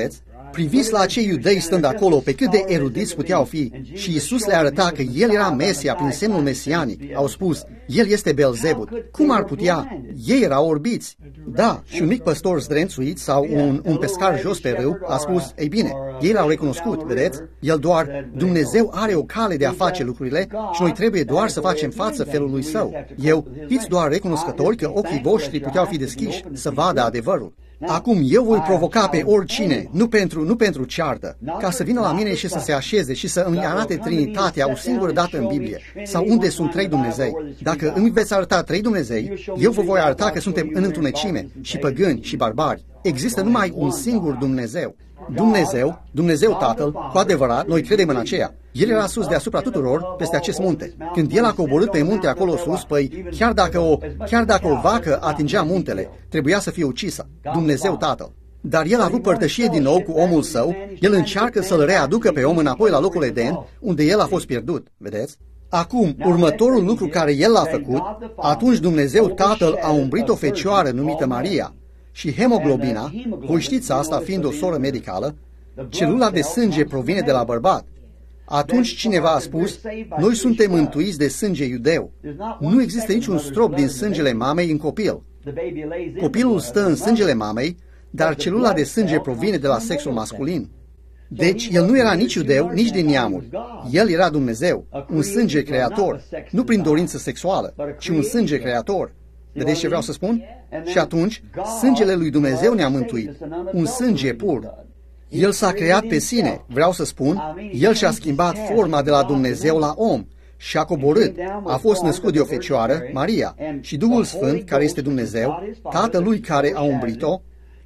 Priviți la acei iudei stând acolo, pe cât de erudiți puteau fi, și Iisus le arăta că El era Mesia prin semnul mesianic. Au spus, El este Beelzebul. Cum ar putea? Ei erau orbiți. Da, și un mic păstor zdrențuit sau un, un pescar jos pe râu a spus, ei bine, ei l-au recunoscut, vedeți? El doar, Dumnezeu are o cale de a face lucrurile și noi trebuie doar să facem față felului Său. Eu, fiți doar recunoscători că ochii voștri puteau fi deschiși să vadă adevărul. Acum eu voi provoca pe oricine, nu pentru, nu pentru ceartă, ca să vină la mine și să se așeze și să îmi arate Trinitatea o singură dată în Biblie, sau unde sunt trei Dumnezei. Dacă îmi veți arăta trei Dumnezei, eu vă voi arăta că suntem în întunecime, și păgâni, și barbari. Există numai un singur Dumnezeu. Dumnezeu, Dumnezeu Tatăl, cu adevărat, noi credem în aceea. El era sus deasupra tuturor peste acest munte. Când El a coborât pe munte acolo sus, păi, chiar dacă o, chiar dacă o vacă atingea muntele, trebuia să fie ucisă. Dumnezeu Tatăl. Dar El a avut părtășie din nou cu omul Său, El încearcă să-l readucă pe om înapoi la locul Eden, unde el a fost pierdut. Vedeți? Acum, următorul lucru care El l-a făcut, atunci Dumnezeu Tatăl a umbrit o fecioară numită Maria, și hemoglobina, voi știți asta fiind o soră medicală, celula de sânge provine de la bărbat. Atunci cineva a spus, noi suntem mântuiți de sânge iudeu. Nu există niciun strop din sângele mamei în copil. Copilul stă în sângele mamei, dar celula de sânge provine de la sexul masculin. Deci, el nu era nici iudeu, nici din neamuri. El era Dumnezeu, un sânge creator, nu prin dorință sexuală, ci un sânge creator. Vedeți ce vreau să spun? Și atunci, sângele lui Dumnezeu ne-a mântuit, un sânge pur. El s-a creat pe sine, vreau să spun, El și-a schimbat forma de la Dumnezeu la om și a coborât, a fost născut de o fecioară, Maria, și Duhul Sfânt, care este Dumnezeu, Tatălui care a umbrit-o,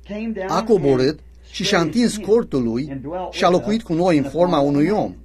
a coborât și și-a întins cortul lui și a locuit cu noi în forma unui om.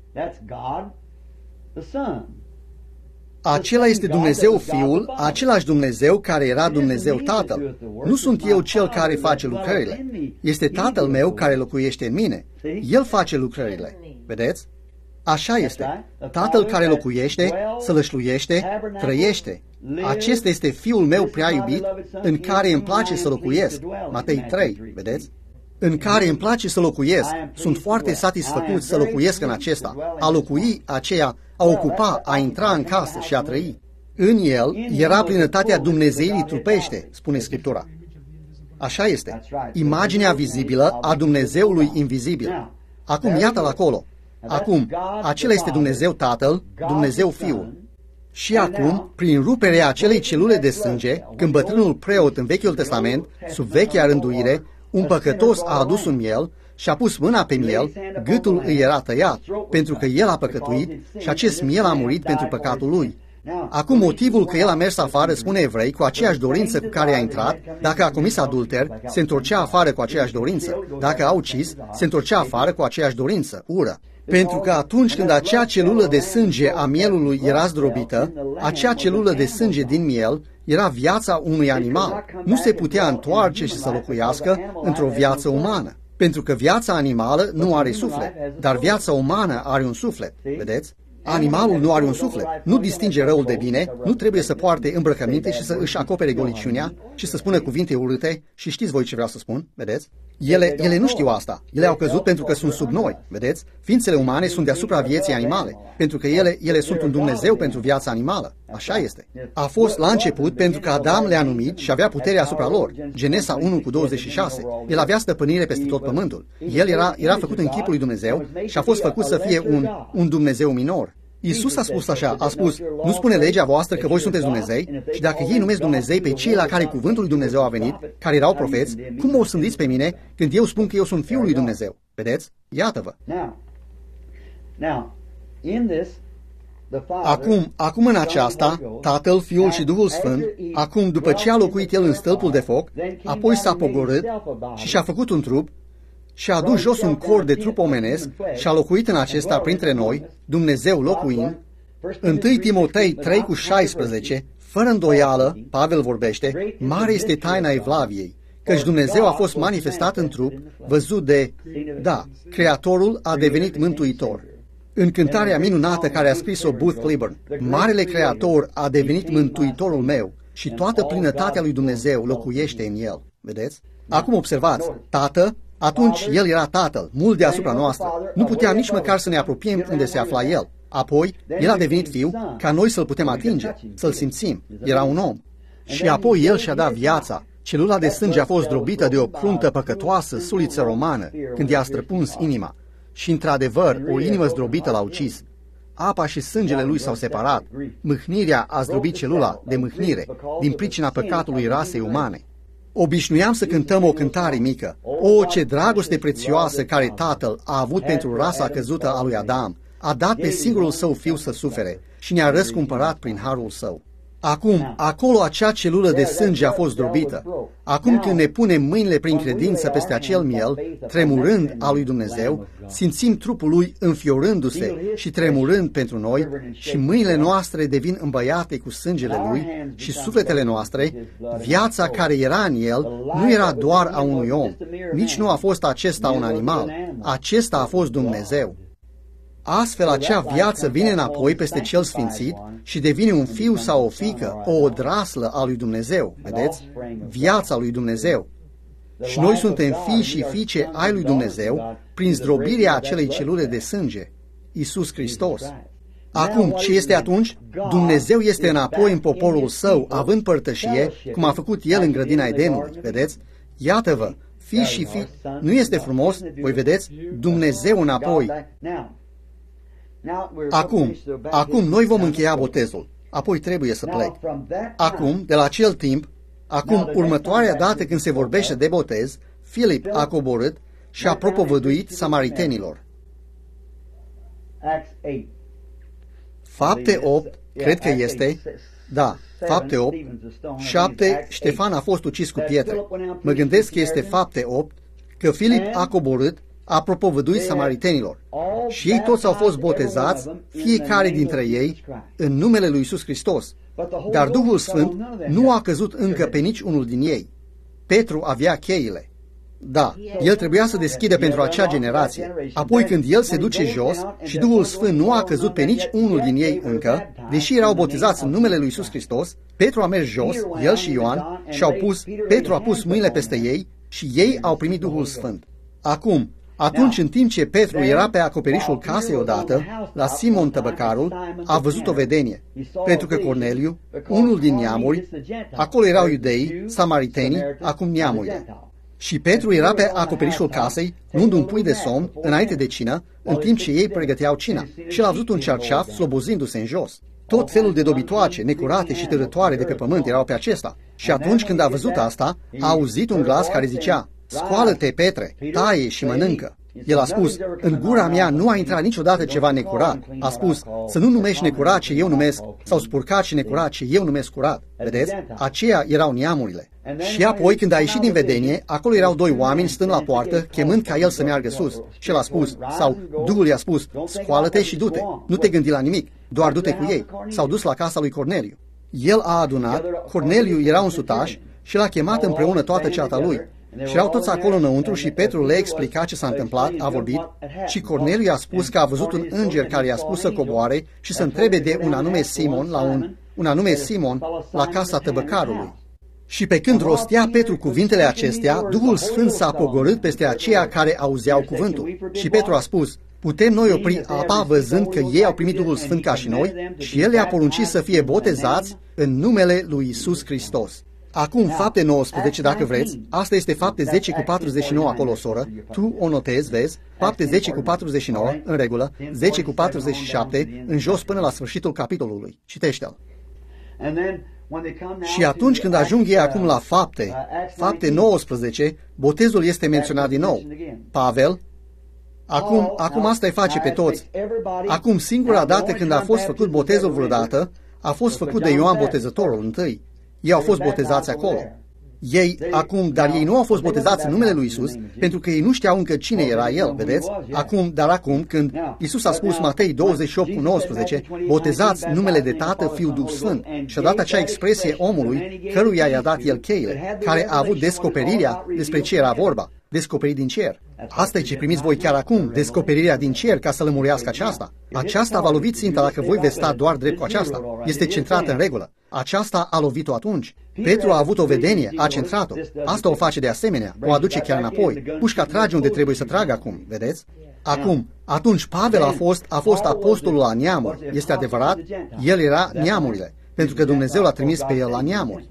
Acela este Dumnezeu Fiul, același Dumnezeu care era Dumnezeu Tatăl. Nu sunt eu cel care face lucrările. Este Tatăl meu care locuiește în mine. El face lucrările. Vedeți? Așa este. Tatăl care locuiește, sălășluiește, trăiește. Acesta este Fiul meu prea iubit, în care îmi place să locuiesc. Matei trei, vedeți? În care îmi place să locuiesc. Sunt foarte satisfăcut să locuiesc în acesta. A locui, aceea, a ocupa, a intra în casă și a trăi. În El era plinătatea Dumnezeirii trupește, spune Scriptura. Așa este. Imaginea vizibilă a Dumnezeului invizibil. Acum, iată-l acolo. Acum, acela este Dumnezeu Tatăl, Dumnezeu Fiul. Și acum, prin ruperea acelei celule de sânge, când bătrânul preot în Vechiul Testament, sub vechea rânduire, un păcătos a adus un miel și a pus mâna pe miel, gâtul îi era tăiat, pentru că el a păcătuit și acest miel a murit pentru păcatul lui. Acum, motivul că el a mers afară, spune Evrei, cu aceeași dorință cu care a intrat, dacă a comis adulter, se întorcea afară cu aceeași dorință. Dacă a ucis, se întorcea afară cu aceeași dorință, ură. Pentru că atunci când acea celulă de sânge a mielului era zdrobită, acea celulă de sânge din miel era viața unui animal. Nu se putea întoarce și să locuiască într-o viață umană. Pentru că viața animală nu are suflet, dar viața umană are un suflet. Vedeți? Animalul nu are un suflet, nu distinge răul de bine, nu trebuie să poarte îmbrăcăminte și să își acopere goliciunea și să spună cuvinte urâte și știți voi ce vreau să spun, vedeți? Ele, ele nu știu asta, ele au căzut pentru că sunt sub noi, vedeți? Ființele umane sunt deasupra vieții animale, pentru că ele, ele sunt un Dumnezeu pentru viața animală, așa este. A fost la început pentru că Adam le-a numit și avea putere asupra lor, Genesa unu cu douăzeci și șase, el avea stăpânire peste tot pământul, el era, era făcut în chipul lui Dumnezeu și a fost făcut să fie un, un Dumnezeu minor. Iisus a spus așa, a spus, nu spune legea voastră că voi sunteți Dumnezei și dacă ei numesc Dumnezei pe cei la care cuvântul lui Dumnezeu a venit, care erau profeți, cum o sândiți pe mine când eu spun că eu sunt Fiul lui Dumnezeu? Vedeți? Iată-vă! Acum, acum în aceasta, Tatăl, Fiul și Duhul Sfânt, acum după ce a locuit El în stâlpul de foc, apoi s-a pogorât și și-a făcut un trup, și a adus jos un corp de trup omenesc și a locuit în acesta printre noi, Dumnezeu locuind. întâi Timotei trei cu șaisprezece, fără îndoială, Pavel vorbește, mare este taina Evlaviei, căci Dumnezeu a fost manifestat în trup, văzut de, da, Creatorul a devenit mântuitor. În cântarea minunată care a scris-o Booth Cliburn, Marele Creator a devenit mântuitorul meu și toată plinătatea lui Dumnezeu locuiește în el. Vedeți? Acum observați, Tată Atunci El era Tatăl, mult deasupra noastră. Nu puteam nici măcar să ne apropiem unde se afla El. Apoi, El a devenit Fiu ca noi să-L putem atinge, să-L simțim. Era un om. Și apoi El și-a dat viața. Celula de sânge a fost zdrobită de o cruntă păcătoasă, suliță romană, când i-a străpuns inima. Și, într-adevăr, o inimă zdrobită l-a ucis. Apa și sângele lui s-au separat. Mâhnirea a zdrobit celula de mâhnire, din pricina păcatului rasei umane. Obișnuiam să cântăm o cântare mică. O, ce dragoste prețioasă care Tatăl a avut pentru rasa căzută a lui Adam! A dat pe singurul Său Fiu să sufere și ne-a răscumpărat prin harul Său. Acum, acolo acea celulă de sânge a fost zdrobită. Acum când ne punem mâinile prin credință peste acel miel, tremurând al lui Dumnezeu, simțim trupul lui înfiorându-se și tremurând pentru noi și mâinile noastre devin îmbăiate cu sângele lui și sufletele noastre, viața care era în el, nu era doar a unui om, nici nu a fost acesta un animal, acesta a fost Dumnezeu. Astfel, acea viață vine înapoi peste cel sfințit și devine un fiu sau o fiică, o odraslă a lui Dumnezeu, vedeți? Viața lui Dumnezeu. Și noi suntem fii și fiice ai lui Dumnezeu prin zdrobirea acelei celule de sânge, Iisus Hristos. Acum, ce este atunci? Dumnezeu este înapoi în poporul Său, având părtășie, cum a făcut El în grădina Edenului, vedeți? Iată-vă, fii și fii, nu este frumos? Voi vedeți? Dumnezeu înapoi. Acum, acum noi vom încheia botezul, apoi trebuie să plec. Acum, de la acel timp, acum următoarea dată când se vorbește de botez, Filip a coborât și a propovăduit samaritenilor. Fapte opt, cred că este, da, Fapte opt, șapte, Ștefan a fost ucis cu pietre. Mă gândesc că este Fapte opt, că Filip a coborât, a propovăduit samaritenilor. Și ei toți au fost botezați, fiecare dintre ei, în numele lui Iisus Hristos. Dar Duhul Sfânt nu a căzut încă pe nici unul din ei. Petru avea cheile. Da, el trebuia să deschidă pentru acea generație. Apoi când el se duce jos și Duhul Sfânt nu a căzut pe nici unul din ei încă, deși erau botezați în numele lui Iisus Hristos, Petru a mers jos, el și Ioan, și au pus, Petru a pus mâinile peste ei și ei au primit Duhul Sfânt. Acum, atunci, în timp ce Petru era pe acoperișul casei odată, la Simon tăbăcarul, a văzut o vedenie, pentru că Corneliu, unul din neamuri, acolo erau iudeii, samaritenii, acum neamurile. Și Petru era pe acoperișul casei, luând un pui de somn, înainte de cină, în timp ce ei pregăteau cina, și l-a văzut un cerceaf slobozindu-se în jos. Tot felul de dobitoace, necurate și târătoare de pe pământ erau pe acesta. Și atunci când a văzut asta, a auzit un glas care zicea: "Scoală-te, Petre, taie și mănâncă." El a spus: "În gura mea nu a intrat niciodată ceva necurat." A spus: "Să nu numești necurat ce eu numesc, sau spurcat și necurat ce eu numesc curat." Vedeți? Aceia erau neamurile. Și apoi, când a ieșit din vedenie, acolo erau doi oameni stând la poartă, chemând ca el să meargă sus. Și el a spus, sau Duhul i-a spus: "Scoală-te și du-te, nu te gândi la nimic, doar du-te cu ei." S-au dus la casa lui Corneliu. El a adunat, Corneliu era un sutaș și l-a chemat împreună toată ceata lui. Și erau toți acolo înăuntru și Petru le-a explicat ce s-a întâmplat, a vorbit, și Corneliu i-a spus că a văzut un înger care i-a spus să coboare și să întrebe de un anume Simon la un, un anume Simon la casa tăbăcarului. Și pe când rostea Petru cuvintele acestea, Duhul Sfânt s-a pogorât peste aceia care auzeau cuvântul. Și Petru a spus: "Putem noi opri apa văzând că ei au primit Duhul Sfânt ca și noi?" Și el le-a poruncit să fie botezați în numele lui Iisus Hristos. Acum, Fapte nouăsprezece, dacă vreți, asta este Fapte zece cu patruzeci și nouă acolo, soră, tu o notezi, vezi, Fapte zece cu patruzeci și nouă, în regulă, zece cu patruzeci și șapte, în jos până la sfârșitul capitolului. Citește-l. Și atunci când ajung ei acum la Fapte, Fapte nouăsprezece, botezul este menționat din nou. Pavel, acum, acum asta îi face pe toți. Acum, singura dată când a fost făcut botezul vreodată, a fost făcut de Ioan Botezătorul întâi. Ei au fost botezați acolo. Ei, acum, dar ei nu au fost botezați în numele lui Isus, pentru că ei nu știau încă cine era El, vedeți? Acum, dar acum, când Isus a spus Matei douăzeci și opt cu nouăsprezece, botezați numele de Tată, Fiu, Duh Sfânt, și a dat acea expresie omului, căruia i-a dat El cheile, care a avut descoperirea despre ce era vorba, descoperit din cer. Asta e ce primiți voi chiar acum, descoperirea din cer, ca să lămurească aceasta. Aceasta va lovi ținta dacă voi veți sta doar drept cu aceasta. Este centrată în regulă. Aceasta a lovit-o atunci. Petru a avut o vedenie, a centrat-o. Asta o face de asemenea, o aduce chiar înapoi. Pușca trage unde trebuie să tragă acum, vedeți? Acum, atunci Pavel a fost, a fost apostolul la neamuri. Este adevărat? El era neamurile, pentru că Dumnezeu l-a trimis pe el la neamuri.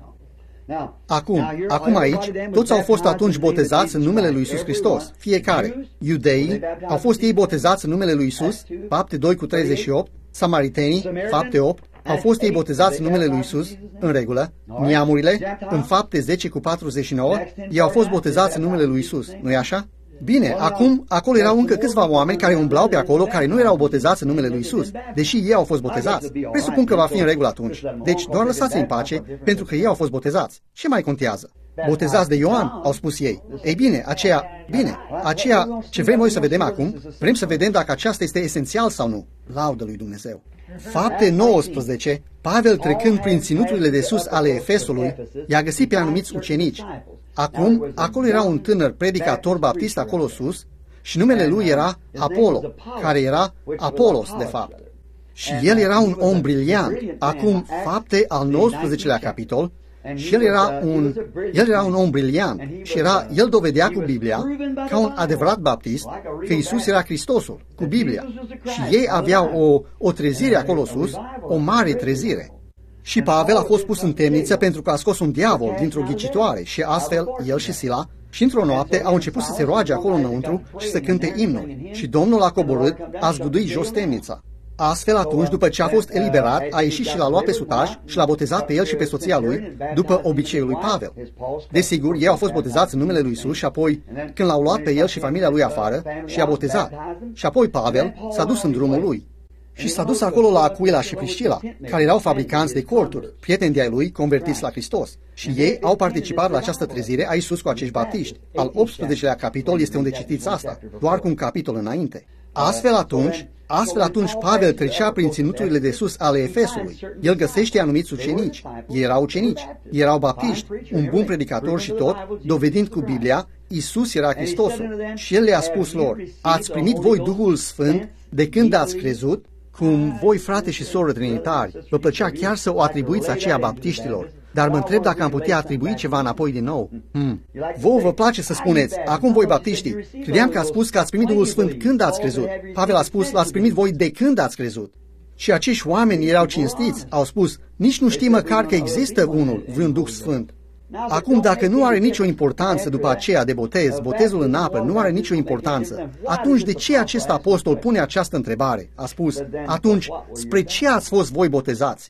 Acum, acum aici, toți au fost atunci botezați în numele lui Iisus Hristos, fiecare. Iudeii au fost ei botezați în numele lui Iisus, Fapte doi cu treizeci și opt, Samaritenii, Fapte opt, au fost ei botezați în numele lui Iisus, în regulă. Neamurile, în Fapte zece cu patruzeci și nouă, ei au fost botezați în numele lui Iisus, nu-i așa? Bine, acum, acolo erau încă câțiva oameni care umblau pe acolo, care nu erau botezați în numele lui Iisus, deși ei au fost botezați. Presupun că va fi în regulă atunci. Deci, doar lăsați-i în pace, pentru că ei au fost botezați. Ce mai contează? Botezați de Ioan, au spus ei. Ei bine, aceea, bine, aceea, ce vrem noi să vedem acum, vrem să vedem dacă aceasta este esențial sau nu. Laudă lui Dumnezeu. Fapte nouăsprezece, Pavel, trecând prin ținuturile de sus ale Efesului, i-a găsit pe anumiți ucenici. Acum, acolo era un tânăr predicator baptist acolo sus și numele lui era Apollo, care era Apolos, de fapt. Și el era un om briliant. Acum, Fapte al nouăsprezecelea capitol, și el era un, el era un om briliant și era, el dovedea cu Biblia, ca un adevărat baptist, că Iisus era Hristosul, cu Biblia. Și ei aveau o, o trezire acolo sus, o mare trezire. Și Pavel a fost pus în temniță pentru că a scos un diavol dintr-o ghicitoare și astfel el și Sila, și într-o noapte au început să se roage acolo înăuntru și să cânte imnuri. Și Domnul a coborât, a zguduit jos temnița. Astfel atunci, după ce a fost eliberat, a ieșit și l-a luat pe sutaș și l-a botezat pe el și pe soția lui, după obiceiul lui Pavel. Desigur, ei au fost botezați în numele lui Iisus și apoi, când l-au luat pe el și familia lui afară, și i-a botezat. Și apoi Pavel s-a dus în drumul lui. Și s-a dus acolo la Aquila și Priscila, care erau fabricanți de corturi, prieteni de-ai lui convertiți la Hristos. Și ei au participat la această trezire a Iisus cu acești baptiști. Al optsprezecelea capitol este unde citiți asta, doar cu un capitol înainte. Astfel atunci, astfel atunci Pavel trecea prin ținuturile de sus ale Efesului. El găsește anumiți ucenici. Ei erau ucenici, erau baptiști, un bun predicator și tot, dovedind cu Biblia, Iisus era Hristosul. Și el le-a spus lor, ați primit voi Duhul Sfânt de când ați crezut? Cum voi, frate și soră trinitari, vă plăcea chiar să o atribuiți aceea baptiștilor. Dar mă întreb dacă am putea atribui ceva înapoi din nou. Hmm. Vouă vă place să spuneți, acum voi baptiștii, credeam că ați spus că ați primit Duhul Sfânt când ați crezut. Pavel a spus, l-ați primit voi de când ați crezut. Și acești oameni erau cinstiți, au spus, nici nu știi măcar că există unul, vreun Duh Sfânt. Acum, dacă nu are nicio importanță după aceea de botez, botezul în apă nu are nicio importanță, atunci de ce acest apostol pune această întrebare? A spus, atunci, spre ce ați fost voi botezați?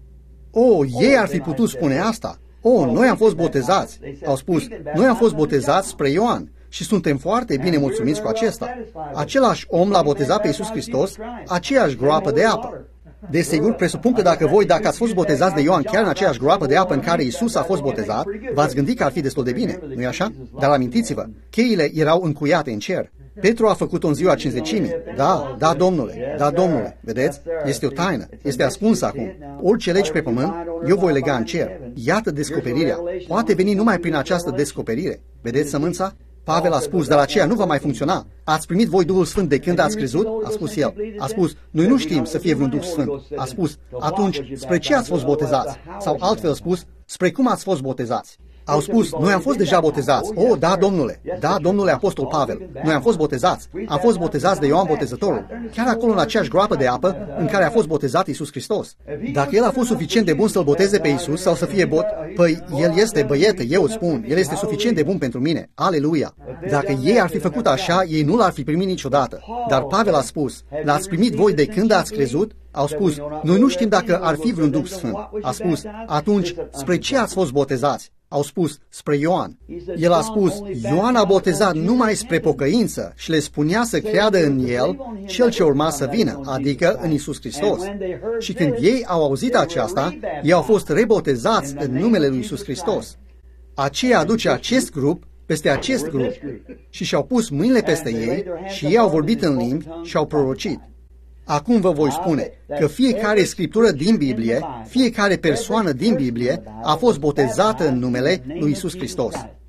O, ei ar fi putut spune asta. O, noi am fost botezați. Au spus, noi am fost botezați spre Ioan și suntem foarte bine mulțumiți cu acesta. Același om l-a botezat pe Iisus Hristos, aceeași groapă de apă. Desigur, presupun că dacă voi, dacă ați fost botezați de Ioan chiar în aceeași groapă de apă în care Iisus a fost botezat, v-ați gândit că ar fi destul de bine, nu-i așa? Dar amintiți-vă, cheile erau încuiate în cer. Petru a făcut-o în ziua cincizecimii. Da, da, Domnule, da, Domnule. Vedeți? Este o taină. Este ascunsă acum. Orice legi pe pământ, eu voi lega în cer. Iată descoperirea. Poate veni numai prin această descoperire. Vedeți sămânța? Pavel a spus, dar aceea nu va mai funcționa. Ați primit voi Duhul Sfânt de când ați crezut? A spus el. A spus, noi nu știm să fie vreun Duh Sfânt. A spus, atunci, spre ce ați fost botezați? Sau altfel spus, spre cum ați fost botezați? Au spus, noi am fost deja botezați. O, da, Domnule, da, Domnule Apostol Pavel, noi am fost botezați. Am fost botezați de Ioan Botezătorul, chiar acolo în aceeași groapă de apă în care a fost botezat Iisus Hristos. Dacă el a fost suficient de bun să-l boteze pe Iisus sau să fie bot, păi el este, băiete, eu îți spun, el este suficient de bun pentru mine. Aleluia! Dacă ei ar fi făcut așa, ei nu l-ar fi primit niciodată. Dar Pavel a spus, l-ați primit voi de când ați crezut? Au spus, noi nu știm dacă ar fi vreun Duh Sfânt. A spus, atunci, spre ce ați fost botezați? Au spus, spre Ioan. El a spus, Ioan a botezat numai spre pocăință și le spunea să creadă în el cel ce urma să vină, adică în Iisus Hristos. Și când ei au auzit aceasta, ei au fost rebotezați în numele lui Iisus Hristos. Aceea aduce acest grup peste acest grup și și-au pus mâinile peste ei și ei au vorbit în limbi și au prorocit. Acum vă voi spune că fiecare scriptură din Biblie, fiecare persoană din Biblie a fost botezată în numele lui Iisus Hristos.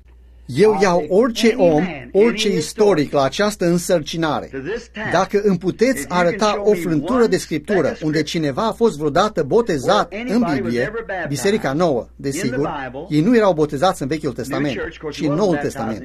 Eu iau orice om, orice istoric la această însărcinare. Dacă îmi puteți arăta o frântură de Scriptură unde cineva a fost vreodată botezat în Biblie, Biserica Nouă, desigur, ei nu erau botezați în Vechiul Testament, ci în Noul Testament,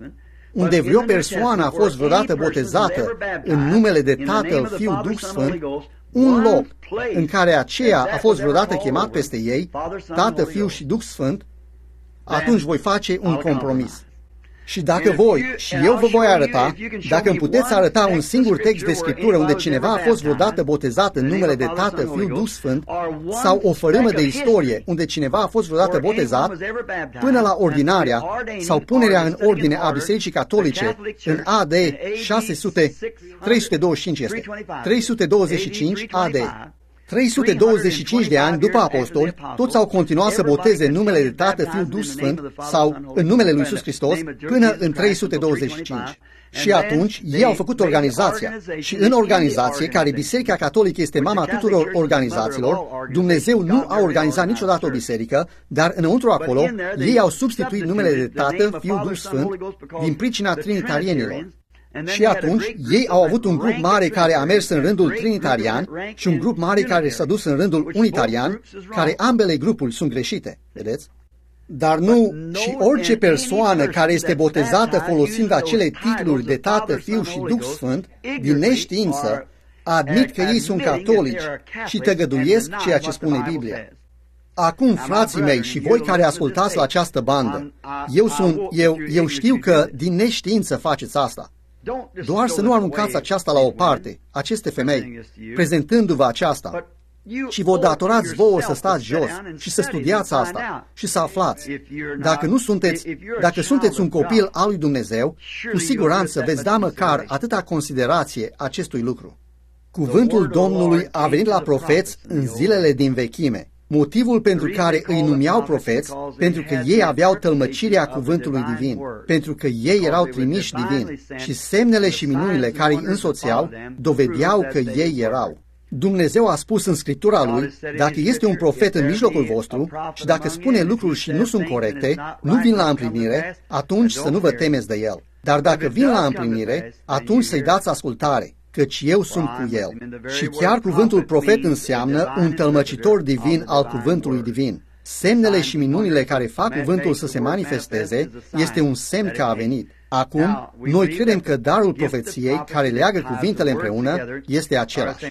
unde vreo persoană a fost vreodată botezată în numele de Tatăl, Fiul, Duh Sfânt, un loc în care aceea a fost vreodată chemat peste ei, Tată, Fiul și Duh Sfânt, atunci voi face un compromis. Și dacă voi, și eu vă voi arăta, dacă îmi puteți arăta un singur text de Scriptură unde cineva a fost vreodată botezat în numele de Tată, Fiul, Duh Sfânt, sau o fărâmă de istorie unde cineva a fost vreododată botezat, până la ordinarea sau punerea în ordine a Bisericii Catolice în A D șase sute, trei sute douăzeci și cinci este, trei sute douăzeci și cinci A D. trei sute douăzeci și cinci de ani după apostoli, toți au continuat să boteze în numele de Tată, Fiul, Duh Sfânt sau în numele lui Iisus Hristos până în trei sute douăzeci și cinci. Și atunci ei au făcut organizația. Și în organizație, care Biserica Catolică este mama tuturor organizațiilor, Dumnezeu nu a organizat niciodată o biserică, dar înăuntru acolo ei au substituit numele de Tată, Fiul, Duh Sfânt din pricina trinitarienilor. Și atunci ei au avut un grup mare care a mers în rândul trinitarian și un grup mare care s-a dus în rândul unitarian, care ambele grupuri sunt greșite, vedeți? Dar nu și orice persoană care este botezată folosind acele titluri de Tată, Fiu și Duh Sfânt, din neștiință, admit că ei sunt catolici și tăgăduiesc ceea ce spune Biblia. Acum, frații mei și voi care ascultați la această bandă, eu, sunt, eu, eu știu că din neștiință faceți asta. Doar să nu aruncați aceasta la o parte, aceste femei, prezentându-vă aceasta, ci vă datorați vouă să stați jos și să studiați asta și să aflați. Dacă nu sunteți, dacă sunteți un copil al lui Dumnezeu, cu siguranță veți da măcar atâta considerație acestui lucru. Cuvântul Domnului a venit la profeți în zilele din vechime. Motivul pentru care îi numeau profeți, pentru că ei aveau tălmăcirea cuvântului divin, pentru că ei erau trimiși divin și semnele și minunile care îi însoțeau dovedeau că ei erau. Dumnezeu a spus în Scriptura Lui, dacă este un profet în mijlocul vostru și dacă spune lucruri și nu sunt corecte, nu vin la împlinire, atunci să nu vă temeți de el. Dar dacă vin la împlinire, atunci să-i dați ascultare, căci eu sunt cu el. Și chiar cuvântul profet înseamnă un tălmăcitor divin al cuvântului divin. Semnele și minunile care fac cuvântul să se manifesteze este un semn că a venit. Acum, noi credem că darul profeției care leagă cuvintele împreună este același.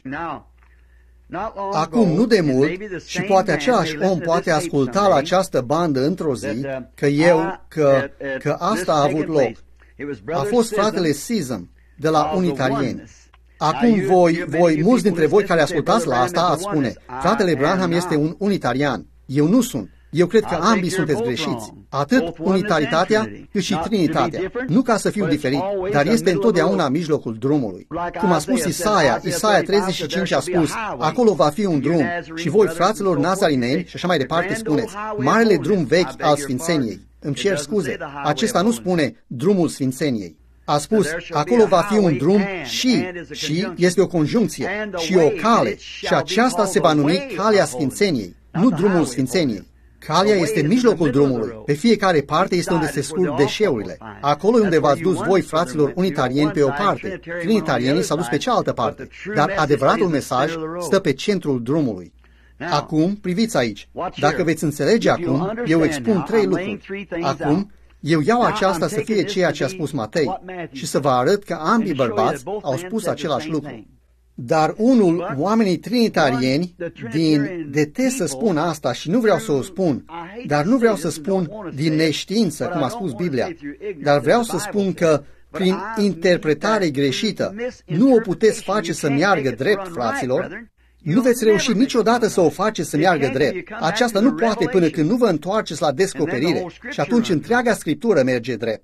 Acum, nu de mult, și poate același om poate asculta la această bandă într-o zi că eu, că, că asta a avut loc. A fost fratele Sism de la Unitarieni. Acum voi, voi, mulți dintre voi care ascultați la asta, ați spune, fratele Branham este un unitarian. Eu nu sunt. Eu cred că ambii sunteți greșiți. Atât unitaritatea cât și trinitatea. Nu ca să fiu diferit, dar este întotdeauna mijlocul drumului. Cum a spus Isaia, Isaia treizeci și cinci a spus, acolo va fi un drum și voi, fraților nazarineni, și așa mai departe spuneți, marele drum vechi al Sfințeniei. Îmi cer scuze, acesta nu spune drumul Sfințeniei. A spus, acolo va fi un drum și, și este o conjuncție, și o cale, și aceasta se va numi calea Sfințeniei, nu drumul Sfințeniei. Calea este în mijlocul drumului, pe fiecare parte este unde se scurg deșeurile. Acolo unde v-ați dus voi, fraților unitarieni, pe o parte, trinitarienii s-au dus pe cealaltă parte, dar adevăratul mesaj stă pe centrul drumului. Acum, priviți aici, dacă veți înțelege acum, eu expun trei lucruri. Acum, eu iau aceasta să fie ceea ce a spus Matei și să vă arăt că ambii bărbați au spus același lucru. Dar unul, oamenii trinitarieni, din detest să spun asta și nu vreau să o spun, dar nu vreau să spun din neștiință, cum a spus Biblia, dar vreau să spun că prin interpretare greșită nu o puteți face să meargă drept, fraților. Nu veți reuși niciodată să o faceți să meargă drept. Aceasta nu poate până când nu vă întoarceți la descoperire și atunci întreaga Scriptură merge drept.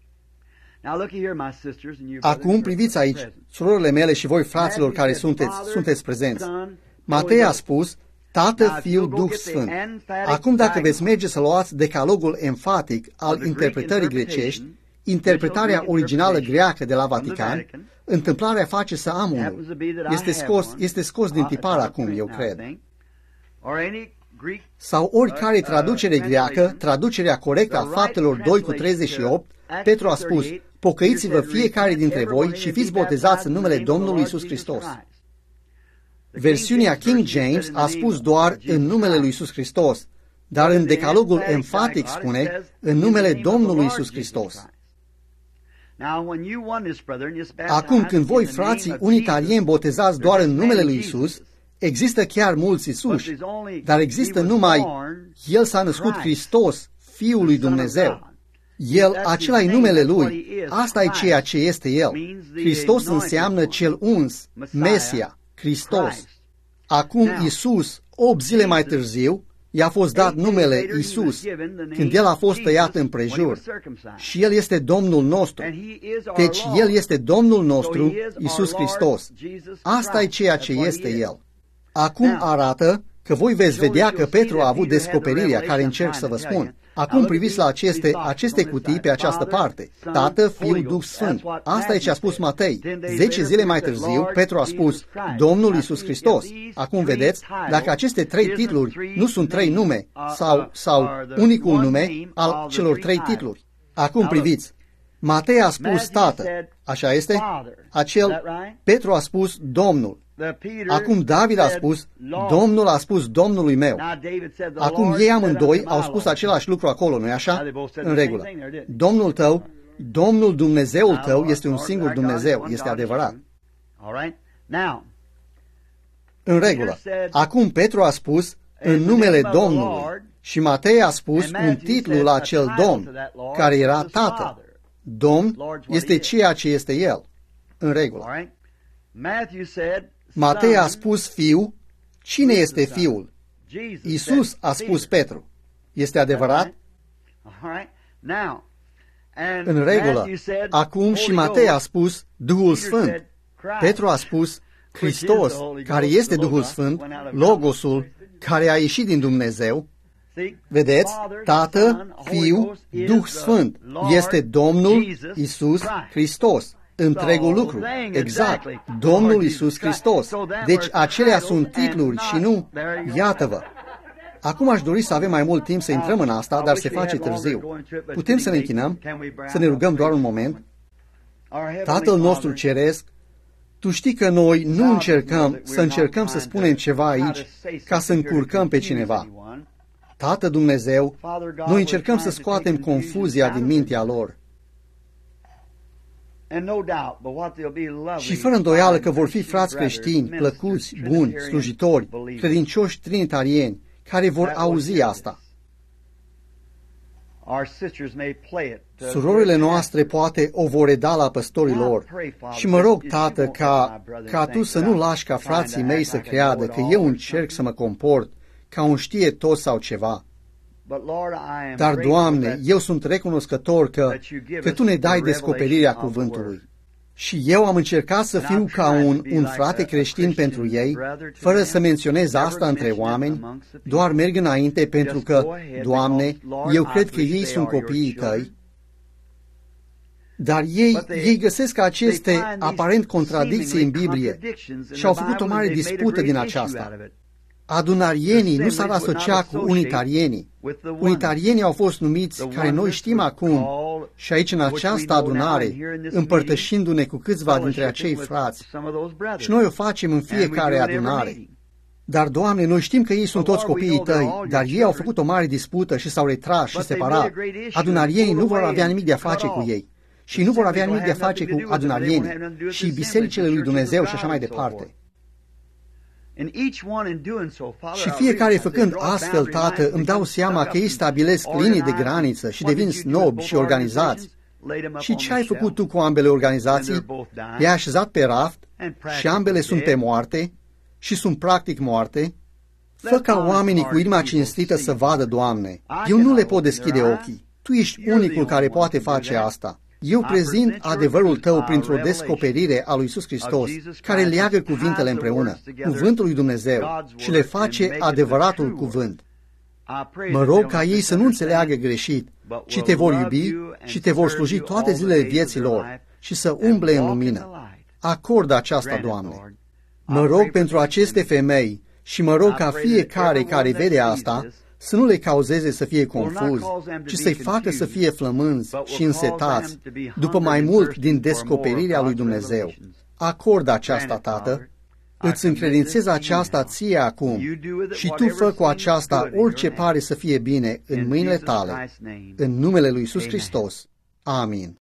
Acum priviți aici, surorile mele și voi, fraților care sunteți, sunteți prezenți. Matei a spus, Tată, Fiul, Duh Sfânt. Acum dacă veți merge să luați decalogul emfatic al interpretării grecești, interpretarea originală greacă de la Vatican, întâmplarea face să am unul. Este scos, este scos din tipar acum, eu cred. sau oricare traducere greacă, traducerea corectă a Faptelor doi cu treizeci și opt, Petru a spus: pocăiți-vă fiecare dintre voi și fiți botezați în numele Domnului Iisus Hristos. Versiunea King James a spus doar în numele lui Iisus Hristos, dar în decalogul enfatic spune în numele Domnului Iisus Hristos. Acum, când voi, frații unitarieni, botezați doar în numele lui Iisus, există chiar mulți Iisuși, dar există numai El s-a născut Hristos, Fiul lui Dumnezeu. El, acela e numele Lui, asta e ceea ce este El. Hristos înseamnă cel uns, Mesia, Hristos. Acum Iisus, opt zile mai târziu, i-a fost dat numele Iisus, când El a fost tăiat împrejur. Și El este Domnul nostru. Deci El este Domnul nostru, Iisus Hristos. Asta e ceea ce este El. Acum arată că voi veți vedea că Petru a avut descoperirea care încerc să vă spun. Acum priviți la aceste, aceste cutii pe această parte. Tată, Fiul, Duh Sfânt. Asta e ce a spus Matei. Zece zile mai târziu, Petru a spus Domnul Iisus Hristos. Acum vedeți, dacă aceste trei titluri nu sunt trei nume sau, sau unicul nume al celor trei titluri. Acum priviți. Matei a spus Tată. Așa este? Acel Petru a spus Domnul. Acum David a spus, Domnul a spus Domnului meu. Acum ei amândoi au spus același lucru acolo, nu-i așa? În regulă. Domnul tău, Domnul Dumnezeul tău este un singur Dumnezeu, este adevărat. În regulă. Acum Petru a spus, în numele Domnului. Și Matei a spus un titlu la acel Domn, care era Tatăl. Domn este ceea ce este El. În regulă. Matei a spus Fiu. Cine este Fiul? Iisus a spus Petru. Este adevărat? În regulă. Acum și Matei a spus Duhul Sfânt. Petru a spus Hristos, care este Duhul Sfânt, Logosul, care a ieșit din Dumnezeu. Vedeți? Tată, Fiu, Duh Sfânt. Este Domnul Iisus Hristos. Întregul lucru. Exact. Domnul Iisus Hristos. Deci acelea sunt titluri și nu, iată-vă. Acum aș dori să avem mai mult timp să intrăm în asta, dar se face târziu. Putem să ne închinăm, să ne rugăm doar un moment? Tatăl nostru ceresc, Tu știi că noi nu încercăm să încercăm să spunem ceva aici ca să încurcăm pe cineva. Tată Dumnezeu, noi încercăm să scoatem confuzia din mintea lor. Și fără îndoială că vor fi frați creștini, plăcuți, buni, slujitori, credincioși trinitarieni, care vor auzi asta. Surorile noastre poate o vor reda la păstorii lor. Și mă rog, Tată, ca, ca Tu să nu lași ca frații mei să creadă că eu încerc să mă comport ca un știe tot sau ceva. Dar, Doamne, eu sunt recunoscător că, că Tu ne dai descoperirea cuvântului. Și eu am încercat să fiu ca un, un frate creștin pentru ei, fără să menționez asta între oameni, doar merg înainte pentru că, Doamne, eu cred că ei sunt copiii Tăi. Dar ei, ei găsesc aceste aparent contradicții în Biblie și au făcut o mare dispută din aceasta. Adunarienii nu s-ar asocia cu unitarienii. Unitarienii au fost numiți, care noi știm acum, și aici în această adunare, împărtășindu-ne cu câțiva dintre acei frați. Și noi o facem în fiecare adunare. Dar, Doamne, noi știm că ei sunt toți copiii Tăi, dar ei au făcut o mare dispută și s-au retras și separat. Adunarienii nu vor avea nimic de a face cu ei. Și nu vor avea nimic de a face cu adunarienii și bisericile lui Dumnezeu și așa mai departe. Și fiecare făcând astfel, Tată, îmi dau seama că ei stabilesc linii de graniță și devin snobi și organizați. Și ce ai făcut Tu cu ambele organizații? Le-ai așezat pe raft și ambele sunt pe moarte și sunt practic moarte. Fă ca oamenii cu inima cinstită să vadă, Doamne. Eu nu le pot deschide ochii. Tu ești unicul care poate face asta. Eu prezint adevărul Tău printr-o descoperire a lui Iisus Hristos, care leagă cuvintele împreună, cuvântul lui Dumnezeu, și le face adevăratul cuvânt. Mă rog ca ei să nu înțeleagă greșit, ci Te vor iubi și Te vor sluji toate zilele vieții lor și să umble în lumină. Acordă aceasta, Doamne. Mă rog pentru aceste femei Și mă rog ca fiecare care vede asta să nu le cauzeze să fie confuzi, ci să-i facă să fie flămânzi și însetați după mai mult din descoperirea lui Dumnezeu. Acordă aceasta, Tată, îți încredințez aceasta ție acum și tu fă cu aceasta orice pare să fie bine în mâinile tale, în numele lui Iisus Hristos. Amin.